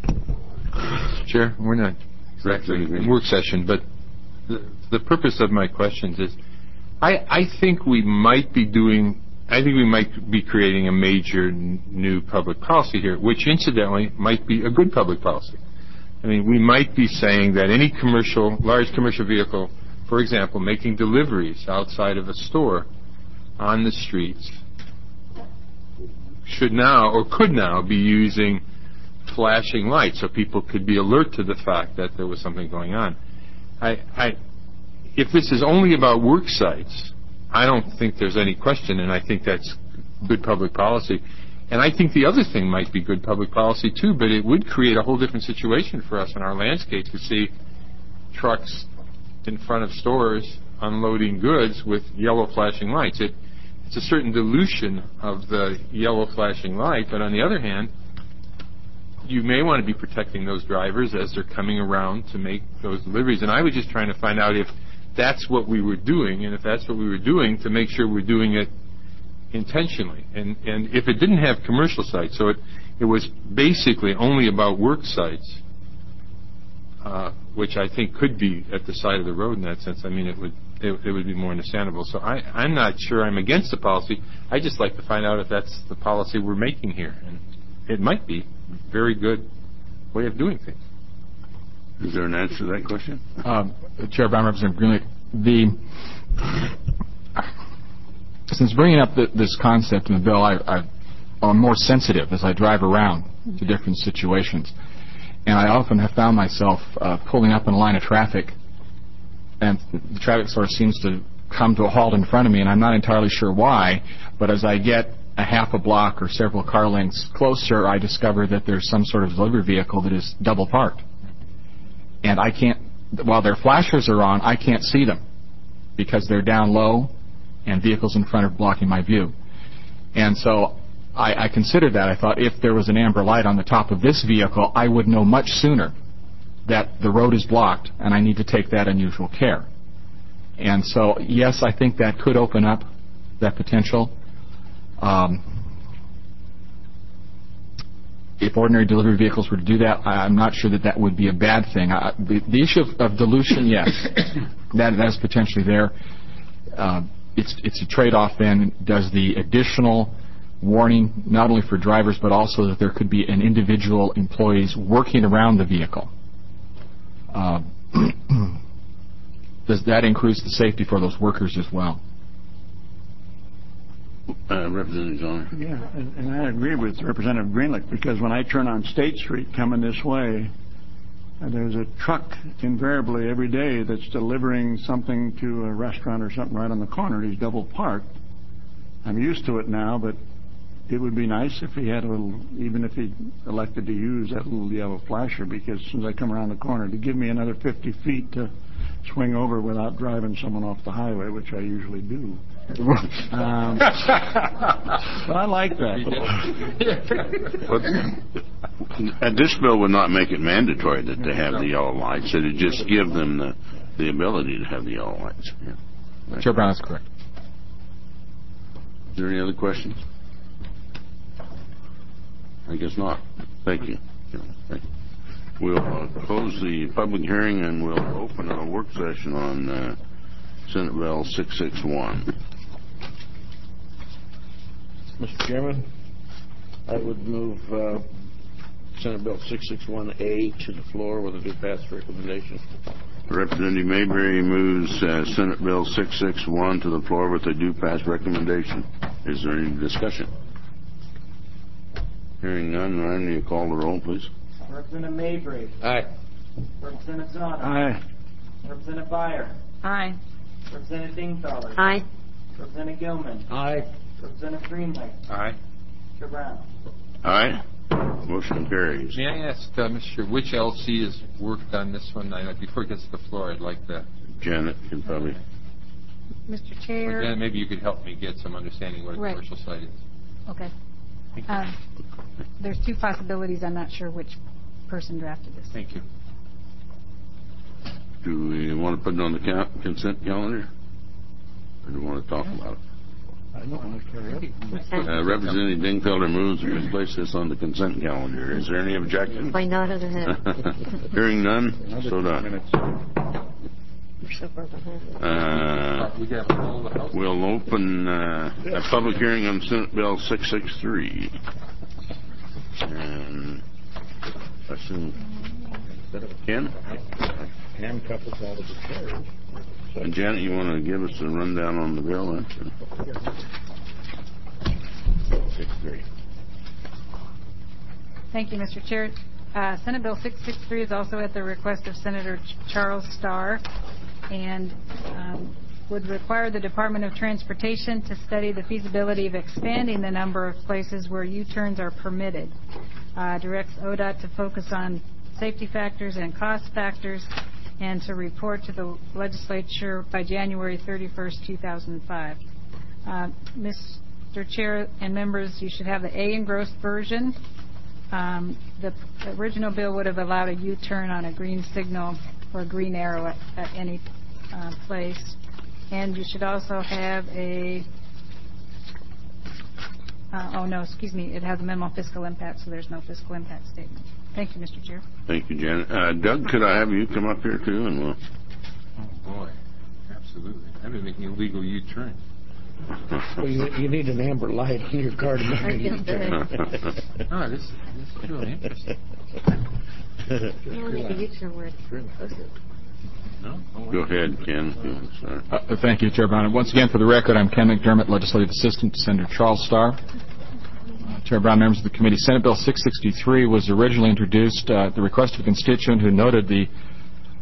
Chair, we're not exactly in work session, but the, the purpose of my questions is I, I think we might be doing, I think we might be creating a major n- new public policy here, which incidentally might be a good public policy. I mean, we might be saying that any commercial, large commercial vehicle, for example, making deliveries outside of a store on the streets should now or could now be using flashing lights so people could be alert to the fact that there was something going on. I, I, if this is only about work sites, I don't think there's any question, and I think that's good public policy. And I think the other thing might be good public policy too, but it would create a whole different situation for us in our landscape to see trucks in front of stores unloading goods with yellow flashing lights. It, it's a certain dilution of the yellow flashing light, but on the other hand, you may want to be protecting those drivers as they're coming around to make those deliveries. And I was just trying to find out if that's what we were doing, and if that's what we were doing, to make sure we're doing it intentionally. And, and if it didn't have commercial sites, so it, it was basically only about work sites, uh, which I think could be at the side of the road in that sense. I mean, it would it, it would be more understandable. So I, I'm not sure I'm against the policy. I just like to find out if that's the policy we're making here. And it might be a very good way of doing things.
Is there an answer to that question?
Um, Chair Brown, Representative Greenlee, the since bringing up the, this concept in the bill, I, I, I'm more sensitive as I drive around to different situations. And I often have found myself uh, pulling up in a line of traffic and the traffic source seems to come to a halt in front of me, and I'm not entirely sure why, but as I get a half a block or several car lengths closer, I discover that there's some sort of delivery vehicle that is double parked. And I can't, while their flashers are on, I can't see them because they're down low and vehicles in front are blocking my view. And so I, I considered that. I thought if there was an amber light on the top of this vehicle, I would know much sooner that the road is blocked and I need to take that unusual care. And so, yes, I think that could open up that potential. Um, if ordinary delivery vehicles were to do that, I, I'm not sure that that would be a bad thing. I, the, the issue of, of dilution, yes, that, that is potentially there. Uh, it's, it's a trade-off then. Does the additional warning, not only for drivers, but also that there could be an individual employees working around the vehicle, uh, does that increase the safety for those workers as well?
Uh, Representative Zoner.
Yeah, and, and I agree with Representative Greenlick, because when I turn on State Street coming this way, uh, there's a truck invariably every day that's delivering something to a restaurant or something right on the corner. He's double parked. I'm used to it now, but it would be nice if he had a little, even if he elected to use that little yellow flasher, because as soon as I come around the corner, to give me another fifty feet to swing over without driving someone off the highway, which I usually do. um, but I like that.
And this bill would not make it mandatory that they have the yellow lights. It would just give them the, the ability to have the yellow lights. Yeah.
Chair Brown is correct.
Is there any other questions? I guess not. Thank you. Thank you. We'll uh, close the public hearing and we'll open a work session on uh, Senate Bill six sixty-one.
Mister Chairman, I would move uh, Senate Bill six sixty-one A to the floor with a do pass recommendation.
Representative Mayberry moves uh, Senate Bill six sixty-one to the floor with a do pass recommendation. Is there any discussion? Hearing none, Ryan, you call the roll, please.
Representative Mayberry.
Aye.
Representative Zoner.
Aye.
Representative Byer.
Aye.
Representative Dingfelder.
Aye.
Representative Gilman.
Aye.
Representative Greenlight.
Aye.
Chair Brown.
Aye. Motion carries.
May I ask, uh, Mister which L C has worked on this one? I, before it gets to the floor, I'd like that.
Janet can probably.
Mister Chair.
Janet, maybe you could help me get some understanding what a
Right.
commercial site is.
Okay. Um, there's two possibilities. I'm not sure which person drafted this.
Thank you.
Do we want to put it on the ca- consent calendar? Or do we want to talk about it?
I don't want to carry it.
Uh, Representative Dingfelder moves that we place this on the consent calendar. Is there any objection?
By nod of the head.
Hearing none, so done.
You're so far behind.
Uh, we'll open uh, a public hearing on Senate Bill six sixty-three. And I assume Ken?
Handcuff us out of the chair.
And Janet, you want to give us a rundown on the bill then? six three.
Thank you, Mister Chair. Uh, Senate Bill six sixty-three is also at the request of Senator Ch- Charles Starr and um, would require the Department of Transportation to study the feasibility of expanding the number of places where U-turns are permitted. Uh, directs O D O T to focus on safety factors and cost factors and to report to the legislature by January thirty-first, two thousand five. Uh, Mister Chair and members, you should have the A engrossed version. Um, the original bill would have allowed a U-turn on a green signal or a green arrow at, at any uh, place. And you should also have a, uh, oh no, excuse me, it has a minimal fiscal impact, so there's no fiscal impact statement. Thank you, Mister Chair.
Thank you, Janet. Uh, Doug, could I have you come up here too? And we'll.
Oh boy, absolutely. I've been making illegal U-turns.
Well, you, you need an amber light on your car to make a U-turn.
Oh, this, this is really interesting.
You want to make a U-turn where it's supposed to.
No? Oh,
Go ahead, Ken. Sorry.
Uh, thank you, Chair Brown. And once again, for the record, I'm Ken McDermott, Legislative Assistant to Senator Charles Starr. Uh, Chair Brown, members of the committee, Senate Bill six sixty-three was originally introduced uh, at the request of a constituent who noted the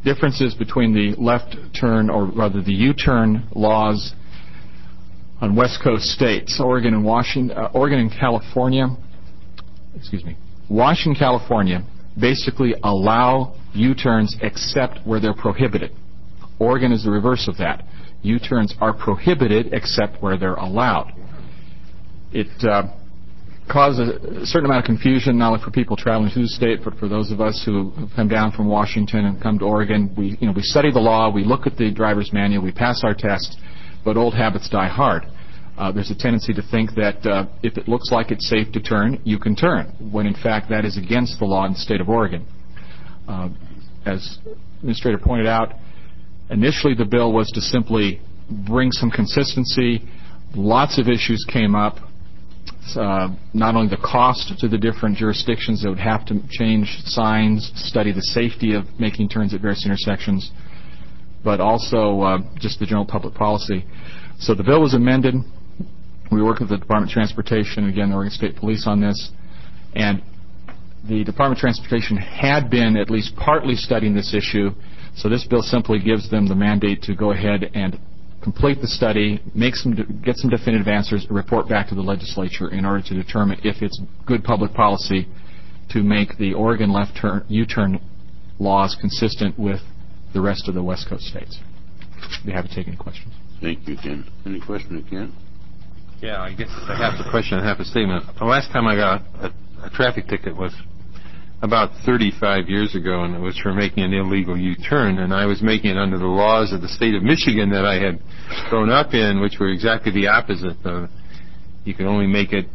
differences between the left turn, or rather the U-turn laws on West Coast states, Oregon and Washington, uh, Oregon and California. Excuse me. Washington, California basically allow U-turns except where they're prohibited. Oregon is the reverse of that. U-turns are prohibited except where they're allowed. It uh, caused a certain amount of confusion, not only for people traveling through the state, but for those of us who have come down from Washington and come to Oregon. We, you know, we study the law, we look at the driver's manual, we pass our test, but old habits die hard. Uh, there's a tendency to think that uh, if it looks like it's safe to turn, you can turn, when in fact that is against the law in the state of Oregon. Uh, as the Administrator pointed out, initially the bill was to simply bring some consistency. Lots of issues came up. Uh, not only the cost to the different jurisdictions that would have to change signs, study the safety of making turns at various intersections, but also uh, just the general public policy. So the bill was amended. We worked with the Department of Transportation, again, the Oregon State Police on this, and the Department of Transportation had been at least partly studying this issue, so this bill simply gives them the mandate to go ahead and complete the study, make some, get some definitive answers, and report back to the legislature in order to determine if it's good public policy to make the Oregon left turn, U-turn laws consistent with the rest of the West Coast states. I'd be happy to take any questions.
Thank you, Ken. Any question, Ken?
Yeah, I guess I have a question and half a statement. The last time I got a, a traffic ticket was about thirty-five years ago, and it was for making an illegal U-turn, and I was making it under the laws of the state of Michigan that I had grown up in, which were exactly the opposite. Uh, you could only make it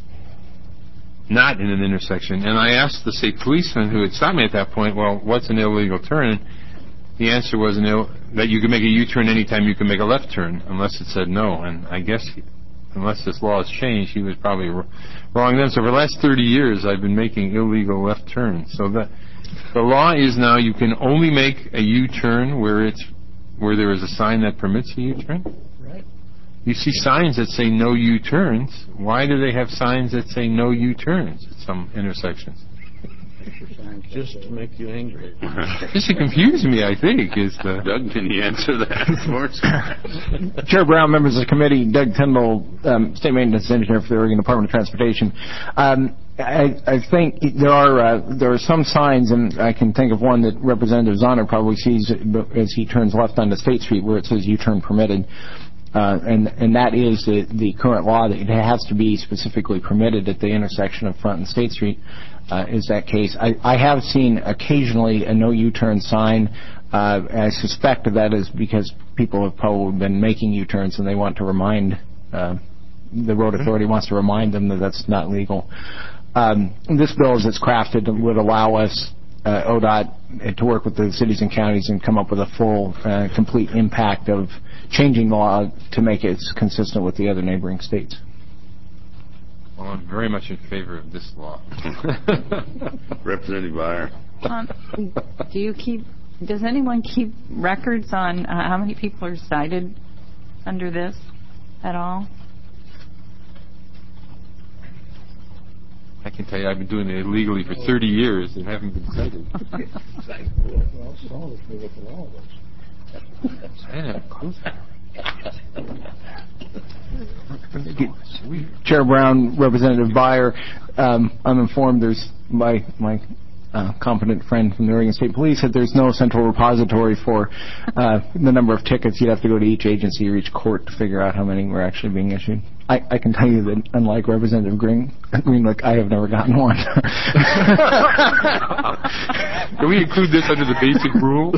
not in an intersection. And I asked the state policeman who had stopped me at that point, well, what's an illegal turn? The answer was an Ill- that you can make a U-turn anytime you can make a left turn, unless it said no. And I guess he, unless this law has changed, he was probably wrong then. So for the last thirty years, I've been making illegal left turns. So the, the law is now you can only make a U-turn where it's where there is a sign that permits a U-turn.
Right.
You see signs that say no U-turns. Why do they have signs that say no U-turns at some intersections?
Just to make you angry.
Just to confuse me, I think, is the...
Doug, can you answer that for us?
Chair Brown, members of the committee, Doug Tyndall, um, State Maintenance Engineer for the Oregon Department of Transportation. Um, I, I think there are uh, there are some signs, and I can think of one that Representative Zahner probably sees as he turns left onto State Street, where it says U-turn permitted. Uh, and, and that is the, the current law, that it has to be specifically permitted at the intersection of Front and State Street. Uh, is that case? I, I have seen occasionally a no U-turn sign. Uh, I suspect that is because people have probably been making U-turns and they want to remind, uh, the road authority wants to remind them that that's not legal. Um, this bill, as it's crafted, would allow us, uh, O D O T, to work with the cities and counties and come up with a full, uh, complete impact of changing the law to make it consistent with the other neighboring states.
Well, I'm very much in favor of this law.
Representative Byer.
Um, do you keep? Does anyone keep records on uh, how many people are cited under this at all?
I can tell you, I've been doing it illegally for thirty years and haven't been cited.
Well, some of us knew what the law was.
I didn't have a clue.
Chair Brown, Representative Byer, um, I'm informed there's my my uh, competent friend from the Oregon State Police that there's no central repository for uh, the number of tickets. You'd have to go to each agency or each court to figure out how many were actually being issued. I, I can tell you that, unlike Representative Green, Greenlick, I have never gotten one.
Can we include this under the basic rule?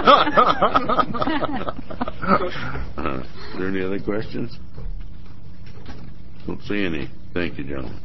uh, are there any other questions? Don't see any. Thank you, gentlemen.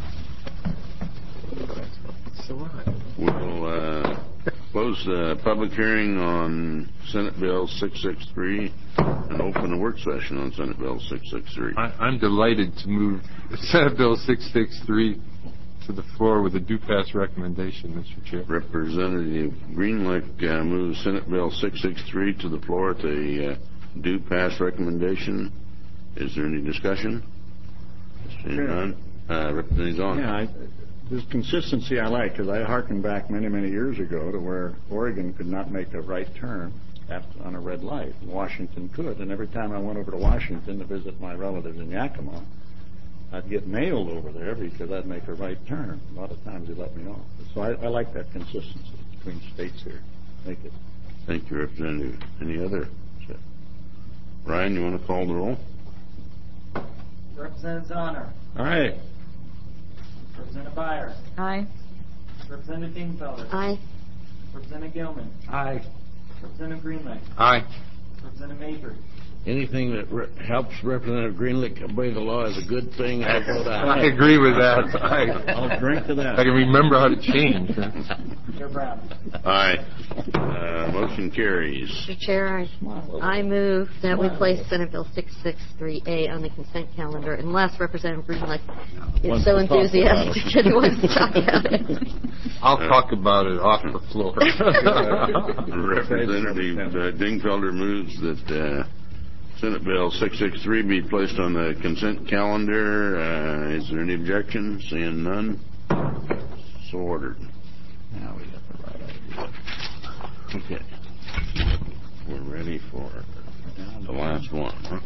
We'll uh, close the public hearing on Senate Bill six sixty-three and open a work session on Senate Bill six sixty-three.
I, I'm delighted to move Senate Bill six sixty-three to the floor with a do-pass recommendation, Mister Chair.
Representative Greenlick uh, moves Senate Bill six sixty-three to the floor with a uh, do-pass recommendation. Is there any discussion? Seeing none. Uh, Representative Zahner.
Yeah, I, this consistency I like, because I hearken back many, many years ago to where Oregon could not make a right turn after, on a red light. Washington could, and every time I went over to Washington to visit my relatives in Yakima, I'd get nailed over there because I'd make a right turn. A lot of times they let me off. So I, I like that consistency between states here. Thank you.
Thank you, Representative. Any other? Ryan, you want to call the roll?
Representative Donner.
Aye.
Representative Byer.
Aye.
Representative Dingfelder.
Aye.
Representative Gilman.
Aye.
Representative Greenlick.
Aye.
Representative Mavry.
Anything that re- helps Representative Greenlick obey the law is a good thing. I vote
I
aye.
agree with that. I,
I'll drink to that.
I can remember how to change.
Chair Brown.
Aye. Uh, motion carries.
Mister Chair, I, I move that we place Senate Bill six sixty-three A on the consent calendar unless Representative Greenlick is
Wants
so
to talk
enthusiastic
about it.
that he wants to talk about it.
I'll talk about it off the floor.
Representative uh, Dingfelder moves that uh, Senate Bill six sixty-three be placed on the consent calendar. Uh, is there any objection? Seeing none, so ordered.
Now we got the right idea.
Okay. We're ready for the last one. Huh?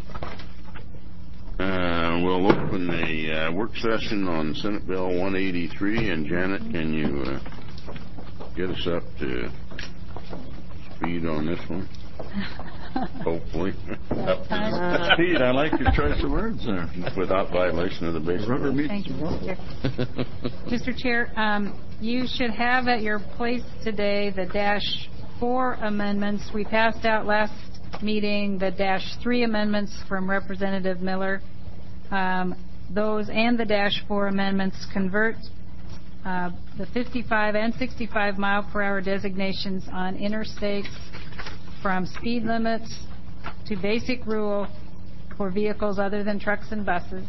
Uh, we'll open a uh, work session on Senate Bill one eighty-three. And Janet, can you uh, get us up to speed on this one? Hopefully.
Uh,
Speed, I like your choice of words there.
Without violation of the basic
Rubber
rules.
meets
Thank
the
you,
road.
Mister Mister Chair, um, you should have at your place today the dash four amendments. We passed out last meeting the dash three amendments from Representative Miller. Um, those and the dash four amendments convert uh, the fifty-five and sixty-five mile per hour designations on interstates from speed limits to basic rule for vehicles other than trucks and buses.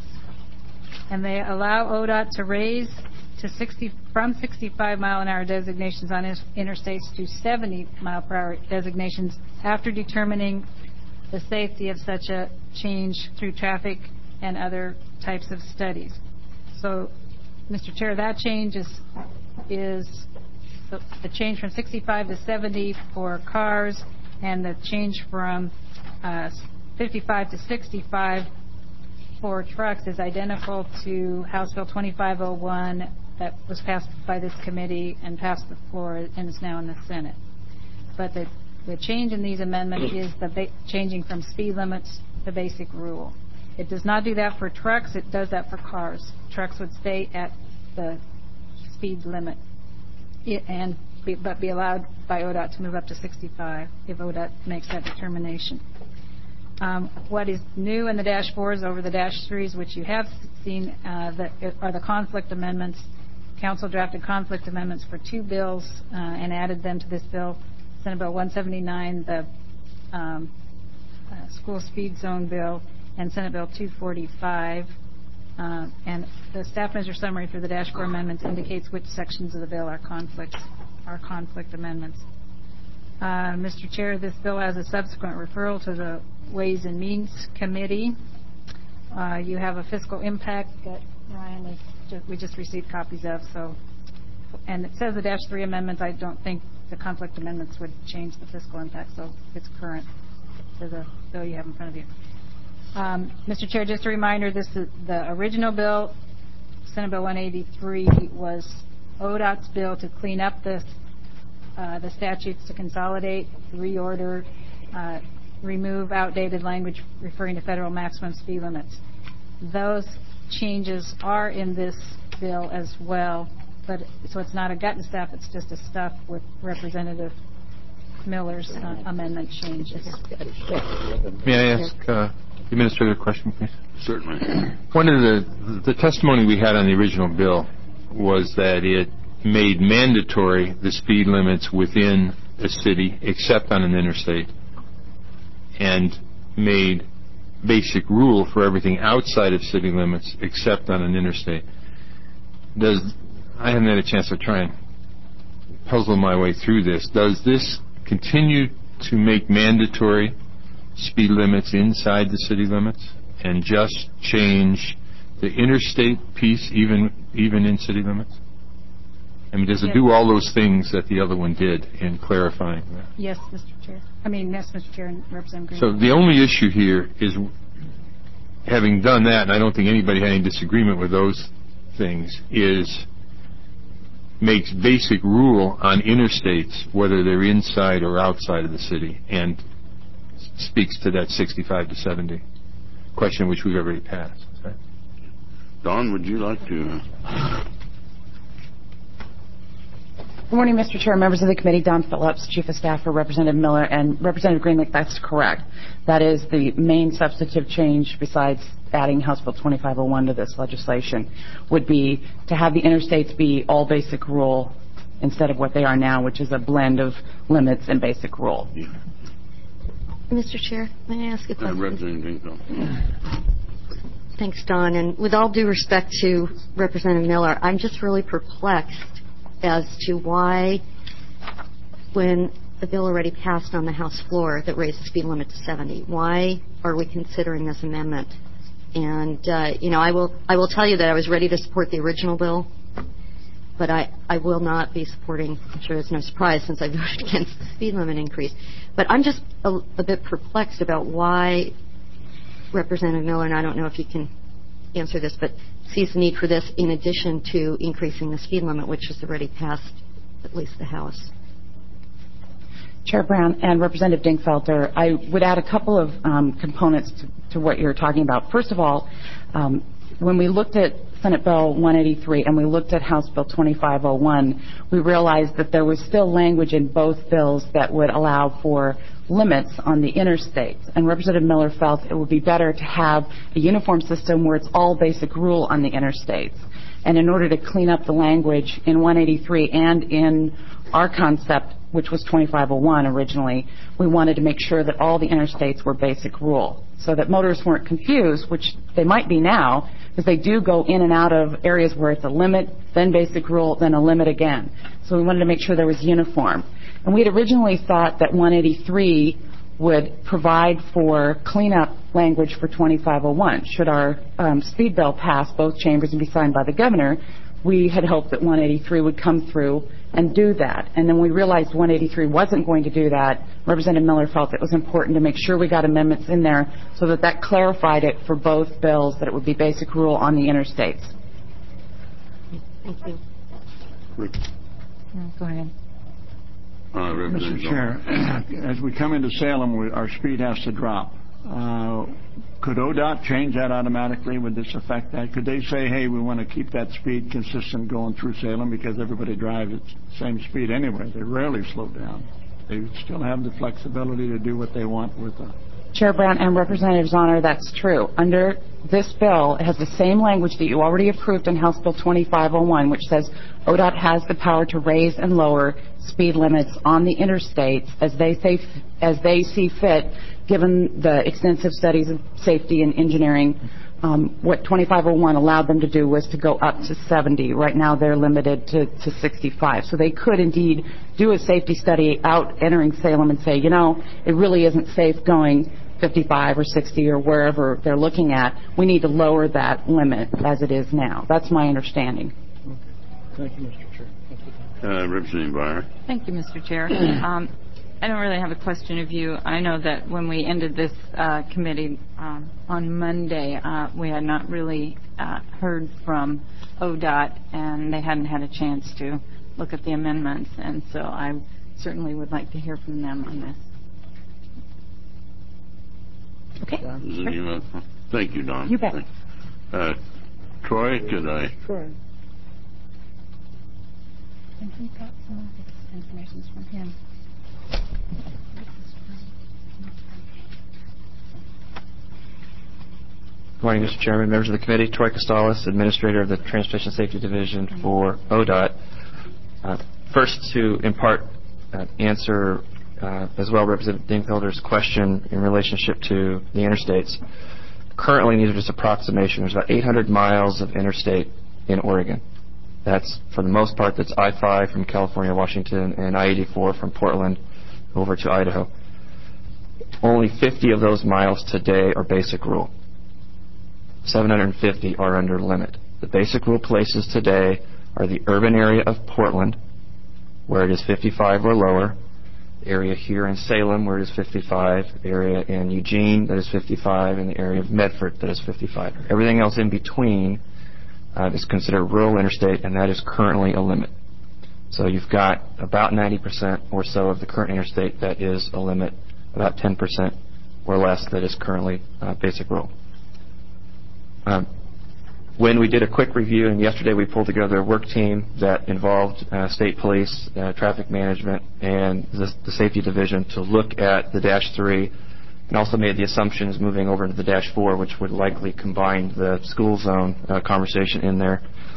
And they allow O D O T to raise to sixty from sixty-five mile an hour designations on interstates to seventy mile per hour designations after determining the safety of such a change through traffic and other types of studies. So, Mister Chair, that change is is the, the change from sixty-five to seventy for cars, and the change from uh, fifty-five to sixty-five for trucks is identical to House Bill twenty-five oh one that was passed by this committee and passed the floor and is now in the Senate. But the, the change in these amendments is the ba- changing from speed limits to basic rule. It does not do that for trucks. It does that for cars. Trucks would stay at the speed limit it, and be, but be allowed by O D O T to move up to sixty-five if O D O T makes that determination. Um, what is new in the dash fours over the dash threes, which you have seen, uh, that are the conflict amendments. Council drafted conflict amendments for two bills uh, and added them to this bill. Senate Bill one seventy-nine, the um, uh, school speed zone bill, and Senate Bill two forty-five. Uh, and the staff measure summary for the dash four amendments indicates which sections of the bill are conflicts, are conflict amendments. Uh, Mister Chair, this bill has a subsequent referral to the Ways and Means Committee. Uh, you have a fiscal impact that Ryan has just, we just received copies of. So, and it says the dash three amendments. I don't think the conflict amendments would change the fiscal impact, so it's current to the bill you have in front of you. Um, Mister Chair, just a reminder: this is the original bill, Senate Bill one eighty-three, was O D O T's bill to clean up this. Uh, the statutes to consolidate, reorder, uh, remove outdated language referring to federal maximum speed limits. Those changes are in this bill as well, but so it's not a gut and stuff, it's just a stuff with Representative Miller's uh, amendment changes.
May I ask uh, the administrator a question, please?
Certainly.
One of the the testimony we had on the original bill was that it made mandatory the speed limits within a city except on an interstate, and made basic rule for everything outside of city limits except on an interstate. Does I haven't had a chance to try and puzzle my way through this. Does this continue to make mandatory speed limits inside the city limits and just change the interstate piece even even in city limits? I mean, does it do all those things that the other one did in clarifying that?
Yes, Mister Chair. I mean, yes, Mister Chair, and Representative Green.
So the only issue here is, having done that, and I don't think anybody had any disagreement with those things, is makes basic rule on interstates, whether they're inside or outside of the city, and speaks to that sixty-five to seventy question, which we've already passed. Right?
Don, would you like to...
Good morning, Mister Chair, members of the committee. Don Phillips, Chief of Staff for Representative Miller. And Representative Greenlick, that's correct. That is the main substantive change besides adding House Bill twenty-five oh one to this legislation, would be to have the interstates be all basic rule instead of what they are now, which is a blend of limits and basic rule.
Yeah.
Mister Chair, may I ask a question?
Uh, Representative Dinkle.
Thanks, Don. And with all due respect to Representative Miller, I'm just really perplexed as to why, when the bill already passed on the House floor that raised the speed limit to seventy, why are we considering this amendment? And, uh, you know, I will I will tell you that I was ready to support the original bill, but I, I will not be supporting, I'm sure it's no surprise since I voted against the speed limit increase. But I'm just a, a bit perplexed about why Representative Miller, and I don't know if you can answer this, but sees the need for this in addition to increasing the speed limit, which has already passed at least the House.
Chair Brown and Representative Dinkfelter, I would add a couple of um, components to, to what you're talking about. First of all, um, when we looked at Senate Bill one eighty-three and we looked at House Bill twenty-five oh one, we realized that there was still language in both bills that would allow for limits on the interstates. And Representative Miller felt it would be better to have a uniform system where it's all basic rule on the interstates. And in order to clean up the language in one eighty-three and in our concept, which was twenty-five oh one originally, we wanted to make sure that all the interstates were basic rule so that motorists weren't confused, which they might be now, because they do go in and out of areas where it's a limit, then basic rule, then a limit again. So we wanted to make sure there was uniform. And we had originally thought that one eighty-three would provide for cleanup language for twenty-five oh one. Should our um, speed bill pass both chambers and be signed by the governor, we had hoped that one eighty-three would come through and do that. And then we realized one eighty-three wasn't going to do that. Representative Miller felt it was important to make sure we got amendments in there so that that clarified it for both bills, that it would be basic rule on the interstates.
Thank you.
Rick.
No, go ahead.
Uh,
Mister Chair, as we come into Salem, we, our speed has to drop. Uh, could O D O T change that automatically? Would this affect that? Could they say, hey, we want to keep that speed consistent going through Salem because everybody drives at the same speed anyway? They rarely slow down. They still have the flexibility to do what they want with the...
Chair Brown and Representative Zahner, that's true. Under this bill, it has the same language that you already approved in House Bill twenty-five oh one, which says O D O T has the power to raise and lower speed limits on the interstates as they, say, as they see fit, given the extensive studies of safety and engineering. Um, what twenty-five oh one allowed them to do was to go up to seventy. Right now they're limited to, to sixty-five. So they could indeed do a safety study out entering Salem and say, you know, it really isn't safe going fifty-five or sixty or wherever they're looking at. We need to lower that limit as it is now. That's my understanding.
Okay. Thank you, Mister Chair.
Uh, Representative Byer.
Thank you, Mister Chair. Um, I don't really have a question of you. I know that when we ended this uh, committee um, on Monday, uh, we had not really uh, heard from O D O T, and they hadn't had a chance to look at the amendments, and so I certainly would like to hear from them on this.
Okay.
Thank you, Don.
You bet.
Uh, Troy, could I?
Troy.
And he got some of this information from him.
Good morning, Mister Chairman, members of the committee. Troy Costalis, Administrator of the Transportation Safety Division for O D O T. Uh, first, to in part uh, answer uh, as well Representative Dinkfelter's question in relationship to the interstates. Currently, these are just approximation. There's about eight hundred miles of interstate in Oregon. That's, for the most part, that's I five from California, Washington, and I eighty-four from Portland over to Idaho. Only fifty of those miles today are basic rule. seven hundred fifty are under limit. The basic rule places today are the urban area of Portland, where it is fifty-five or lower, the area here in Salem, where it is fifty-five, the area in Eugene, that is fifty-five, and the area of Medford, that is fifty-five. Everything else in between uh, is considered rural interstate, and that is currently a limit. So you've got about ninety percent or so of the current interstate that is a limit, about ten percent or less that is currently uh, basic rural. Um, when we did a quick review, and yesterday we pulled together a work team that involved uh, state police, uh, traffic management, and the, the safety division to look at the dash three, and also made the assumptions moving over to the dash four, which would likely combine the school zone uh, conversation in there.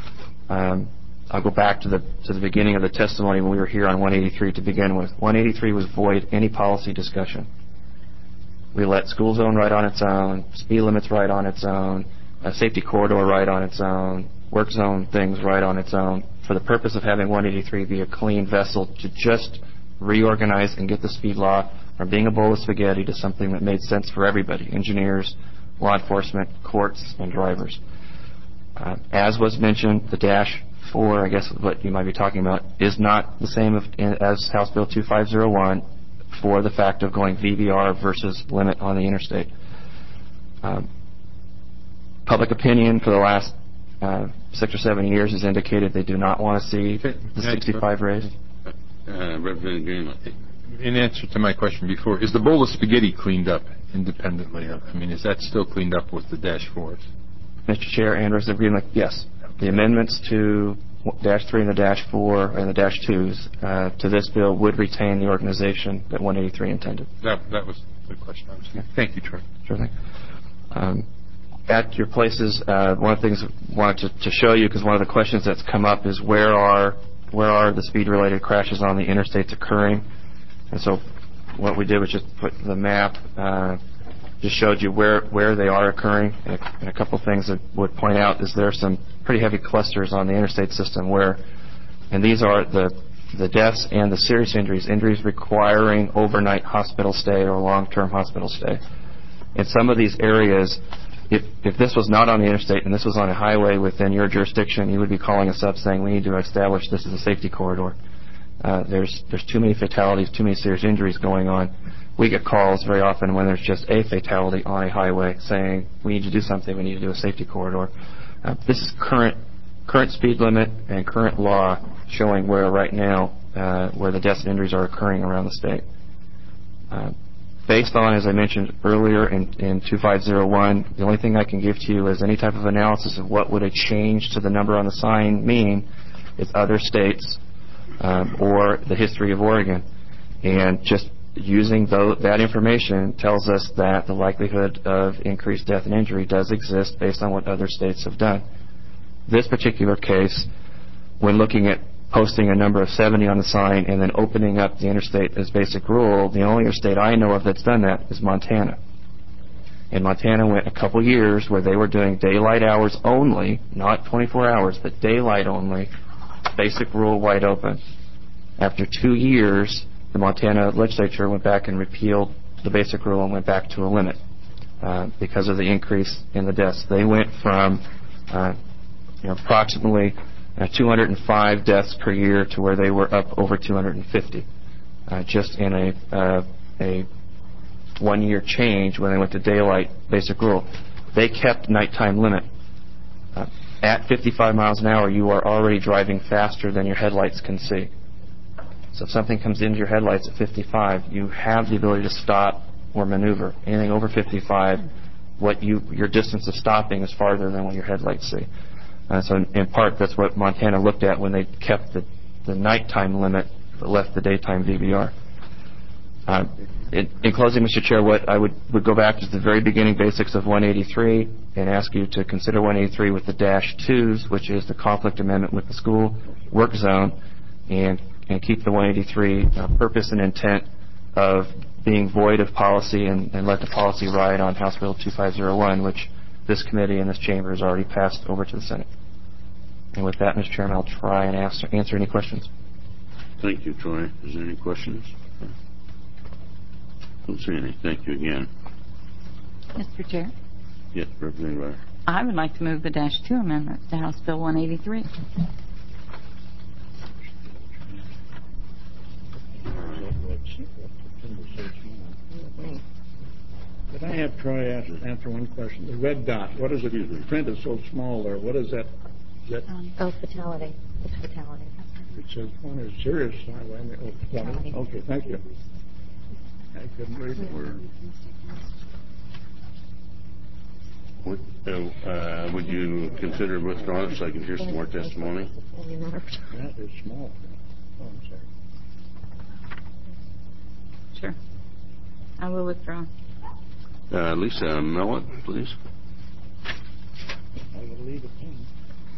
Um, I'll go back to the to the beginning of the testimony when we were here on one eighty-three to begin with. one eighty-three was void any policy discussion. We let school zone right on its own, speed limits right on its own, a safety corridor right on its own, work zone things right on its own, for the purpose of having one eighty-three be a clean vessel to just reorganize and get the speed law from being a bowl of spaghetti to something that made sense for everybody, engineers, law enforcement, courts, and drivers. Uh, as was mentioned, the dash four, I guess what you might be talking about, is not the same as House Bill two five oh one for the fact of going V B R versus limit on the interstate. Um, public opinion for the last uh, six or seven years has indicated they do not want to see the sixty-five raised.
Uh, Representative Greenlee.
In answer to my question before, is the bowl of spaghetti cleaned up independently? I mean, is that still cleaned up with the dash fours?
Mister Chair and Representative Greenlee, yes. The amendments to dash three and the dash four and the dash twos uh, to this bill would retain the organization that one eighty-three intended.
That, that was the question I was asking. Thank you, Troy.
Sure thing. Um, at your places, uh, one of the things I wanted to, to show you, because one of the questions that's come up is where are where are the speed-related crashes on the interstates occurring? And so what we did was just put the map, uh, just showed you where, where they are occurring. And a, and a couple things that would point out is there are some pretty heavy clusters on the interstate system where, and these are the the deaths and the serious injuries, injuries requiring overnight hospital stay or long-term hospital stay. In some of these areas, if if this was not on the interstate and this was on a highway within your jurisdiction, you would be calling us up saying we need to establish this as a safety corridor. Uh, there's there's too many fatalities, too many serious injuries going on. We get calls very often when there's just a fatality on a highway saying we need to do something, we need to do a safety corridor. Uh, this is current current speed limit and current law showing where right now uh, where the deaths and injuries are occurring around the state. Uh, based on, as I mentioned earlier in, in two five oh one, the only thing I can give to you is any type of analysis of what would a change to the number on the sign mean is other states um, or the history of Oregon. And just using th- that information tells us that the likelihood of increased death and injury does exist based on what other states have done. This particular case, when looking at posting a number of seventy on the sign and then opening up the interstate as basic rule, the only state I know of that's done that is Montana. And Montana went a couple years where they were doing daylight hours only, not twenty-four hours, but daylight only, basic rule wide open. After two years, the Montana legislature went back and repealed the basic rule and went back to a limit uh, because of the increase in the deaths. They went from uh, you know, approximately uh, two hundred five deaths per year to where they were up over two hundred fifty, uh, just in a uh, a one-year change when they went to daylight basic rule. They kept nighttime limit. Uh, at fifty-five miles an hour, you are already driving faster than your headlights can see. So if something comes into your headlights at fifty-five, you have the ability to stop or maneuver. Anything over fifty-five, what you your distance of stopping is farther than what your headlights see. Uh, so in, in part, that's what Montana looked at when they kept the, the nighttime limit but left the daytime V B R. Uh, in, in closing, Mister Chair, what I would, would go back to the very beginning basics of one eighty-three and ask you to consider one eighty-three with the dash twos, which is the conflict amendment with the school work zone, and and keep the one eighty-three uh, purpose and intent of being void of policy and, and let the policy ride on House Bill two five oh one, which this committee and this chamber has already passed over to the Senate. And with that, Mister Chairman, I'll try and answer, answer any questions.
Thank you, Troy. Is there any questions? Don't see any. Thank you again.
Mister Chair?
Yes, Representative Ryer.
I would like to move the dash two amendment to House Bill one eighty-three.
Could I have Troy answer, answer one question? The red dot, what is it? The print is so small there. What is that? Is that
Um, oh, fatality. It's fatality.
it says one is serious. Oh, fatality. Okay, thank you. I couldn't read the word.
Would, uh, uh, would you consider withdrawing it so I can hear some more testimony?
That is small. Oh, I'm sorry.
Sure. I will withdraw.
Uh, Lisa Millett, please.
I will leave it in.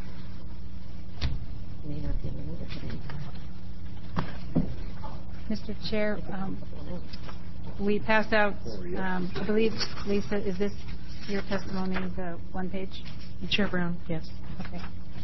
Mister Chair, um, we passed out, um, I believe, Lisa, is this your testimony, the one page?
Chair Brown, yes.
Okay.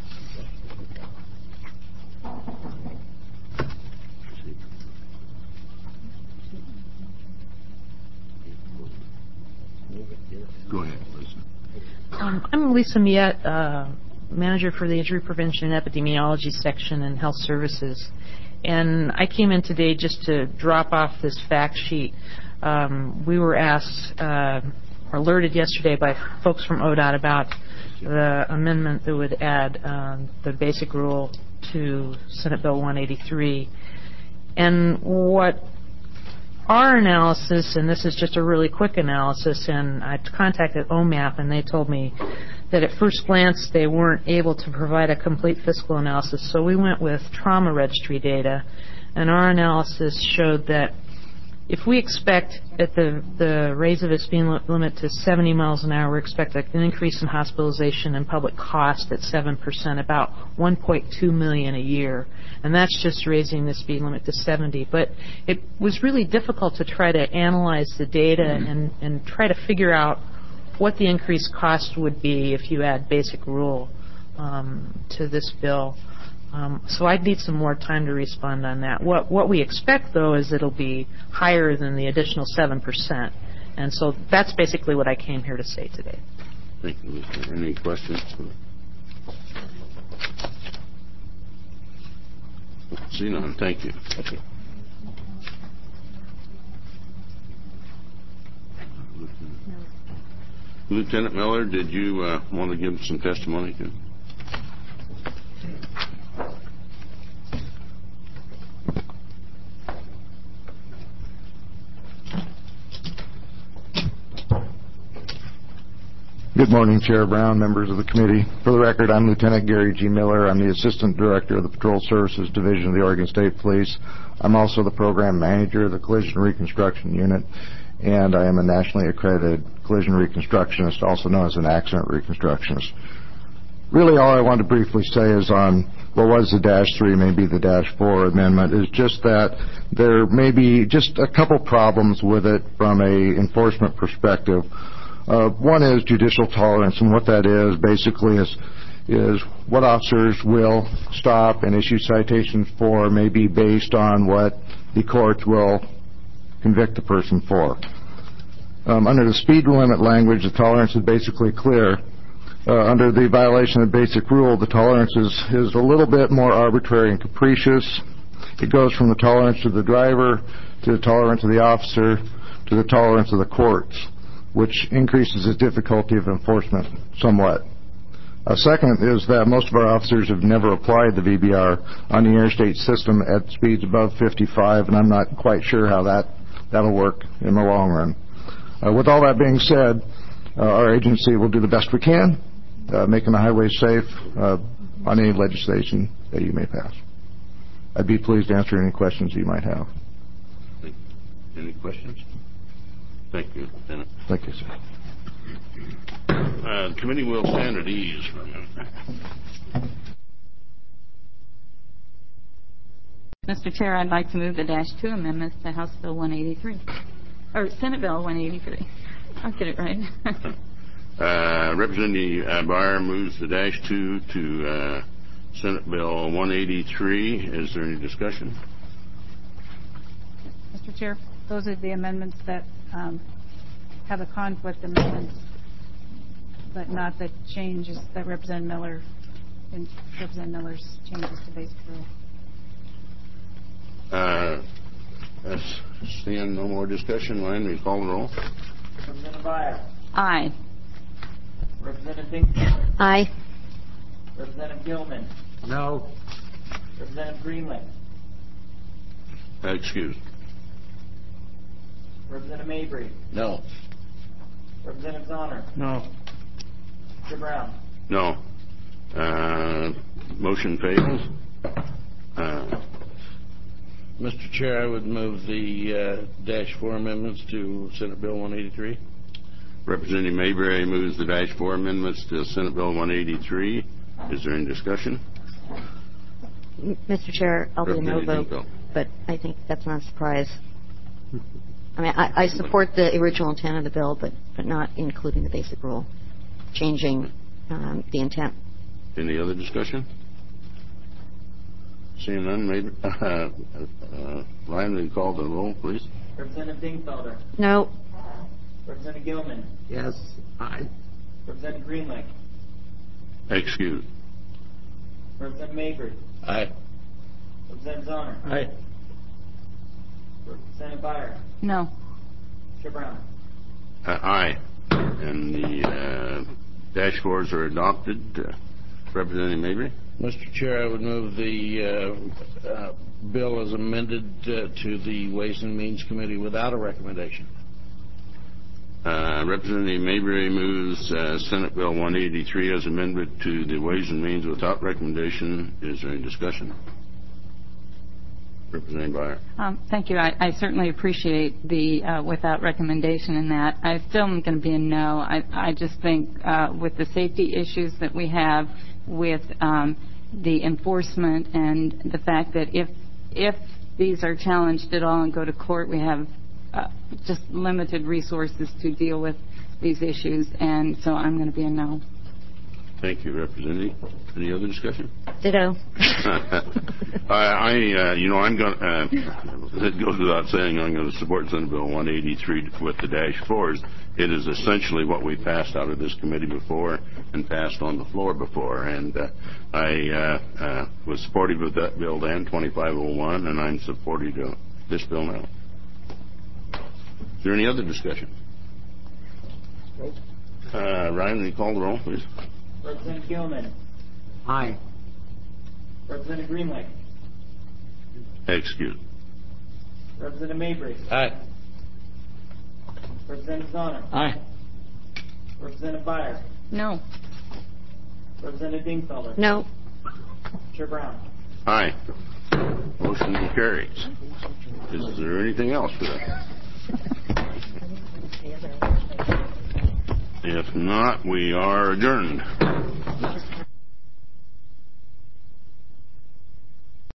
Go ahead, Lisa.
Um, I'm Lisa Miette, uh, manager for the Injury Prevention and Epidemiology section in Health Services. And I came in today just to drop off this fact sheet. Um, we were asked, uh, or alerted yesterday by folks from O D O T about the amendment that would add um, the basic rule to Senate Bill one eighty-three. And what our analysis, and this is just a really quick analysis, and I contacted O M A P and they told me that at first glance they weren't able to provide a complete fiscal analysis. So we went with trauma registry data, and our analysis showed that if we expect at the, the raise of the speed limit to seventy miles an hour, we expect an increase in hospitalization and public cost at seven percent, about one point two million dollars a year. And that's just raising the speed limit to seventy. But it was really difficult to try to analyze the data and, and try to figure out what the increased cost would be if you add basic rule um, to this bill. Um, so I'd need some more time to respond on that. What what we expect, though, is it'll be higher than the additional seven percent. And so that's basically what I came here to say today.
Thank you, Lisa. Any questions? See none. Thank you.
Okay.
Lieutenant Miller, did you uh, want to give some testimony too?
Good morning, Chair Brown, members of the committee. For the record, I'm Lieutenant Gary G. Miller. I'm the Assistant Director of the Patrol Services Division of the Oregon State Police. I'm also the Program Manager of the Collision Reconstruction Unit, and I am a nationally accredited collision reconstructionist, also known as an accident reconstructionist. Really, all I want to briefly say is on what was the dash three, maybe the dash four amendment, is just that there may be just a couple problems with it from a enforcement perspective. Uh, one is judicial tolerance, and what that is basically is is what officers will stop and issue citations for may be based on what the courts will convict the person for. Um, under the speed limit language, the tolerance is basically clear. Uh, under the violation of basic rule, the tolerance is, is a little bit more arbitrary and capricious. It goes from the tolerance of the driver to the tolerance of the officer to the tolerance of the courts, which increases the difficulty of enforcement somewhat. A second is that most of our officers have never applied the V B R on the interstate system at speeds above fifty-five, and I'm not quite sure how that, that'll work in the long run. Uh, with all that being said, uh, our agency will do the best we can, uh, making the highway safe uh, on any legislation that you may pass. I'd be pleased to answer any questions you might have.
Any questions? Thank you, Lieutenant.
Thank you, sir.
Uh, the committee will stand at ease for a minute.
Mister Chair, I'd like to move the dash two amendments to House Bill one eighty-three. Or Senate Bill one eighty-three. I'll get it right.
uh, Representative uh, Byer moves the dash two to uh, Senate Bill one eighty-three. Is there any discussion?
Mister Chair, those are the amendments that um, have a conflict amendments but not the changes that Representative Miller and Representative Miller's changes to basic rule.
Uh, that's seeing no more discussion. Ryan, we call the roll.
Representative Byer.
Aye.
Representative Dingfelder.
Aye.
Representative Gilman.
No.
Representative Greenlee.
Excuse.
Representative Mabry.
No.
Representative Zahner.
No.
Chair Brown.
No. Uh, motion fails. Uh,
Mister Chair, I would move the uh, Dash four amendments to Senate Bill one eighty-three.
Representative Mayberry moves the Dash four amendments to Senate Bill one eighty-three. Is there any discussion?
Mister Chair, I'll be a no vote, but I think that's not a surprise. I mean, I, I support the original intent of the bill, but, but not including the basic rule, changing um, the intent.
Any other discussion? Seeing none, maybe, uh, uh, Ryan, will you call the roll, please?
Representative Dingfelder.
No.
Representative Gilman.
Yes. Aye.
Representative Greenlee.
Excuse.
Representative Mabry.
Aye.
Representative Zahner.
Aye.
Representative Byer.
No.
Chair Brown.
Uh, aye. And the uh, dash fours are adopted. Uh, Representative Mabry?
Mister Chair, I would move the uh, uh, bill as amended uh, to the Ways and Means Committee without a recommendation.
Uh, Representative Mabry moves uh, Senate Bill one eighty-three as amended to the Ways and Means without recommendation. Is there any discussion? Representative Byer.
Um, thank you. I, I certainly appreciate the uh, without recommendation in that. I still am going to be a no. I, I just think uh, with the safety issues that we have with um, the enforcement and the fact that if if these are challenged at all and go to court, we have uh, just limited resources to deal with these issues, and so I'm going to be a no.
Thank you, Representative. Any other discussion?
Ditto.
I, I uh, you know, I'm going. Uh, it goes without saying, I'm going to support Senate Bill one eighty-three with the dash fours. It is essentially what we passed out of this committee before and passed on the floor before, and uh, I uh, uh, was supportive of that bill then, twenty-five oh one, and I'm supportive of this bill now. Is there any other discussion? Uh, Ryan, will you call the roll, please?
Representative Gilman.
Aye.
Representative Greenlee.
Excuse.
Representative Mabry.
Aye.
Representative Zahner.
Aye.
Representative Byer.
No.
Representative Dingfelder.
No.
Chair Brown.
Aye. Motion carries. Is there anything else for that? If not, we are adjourned.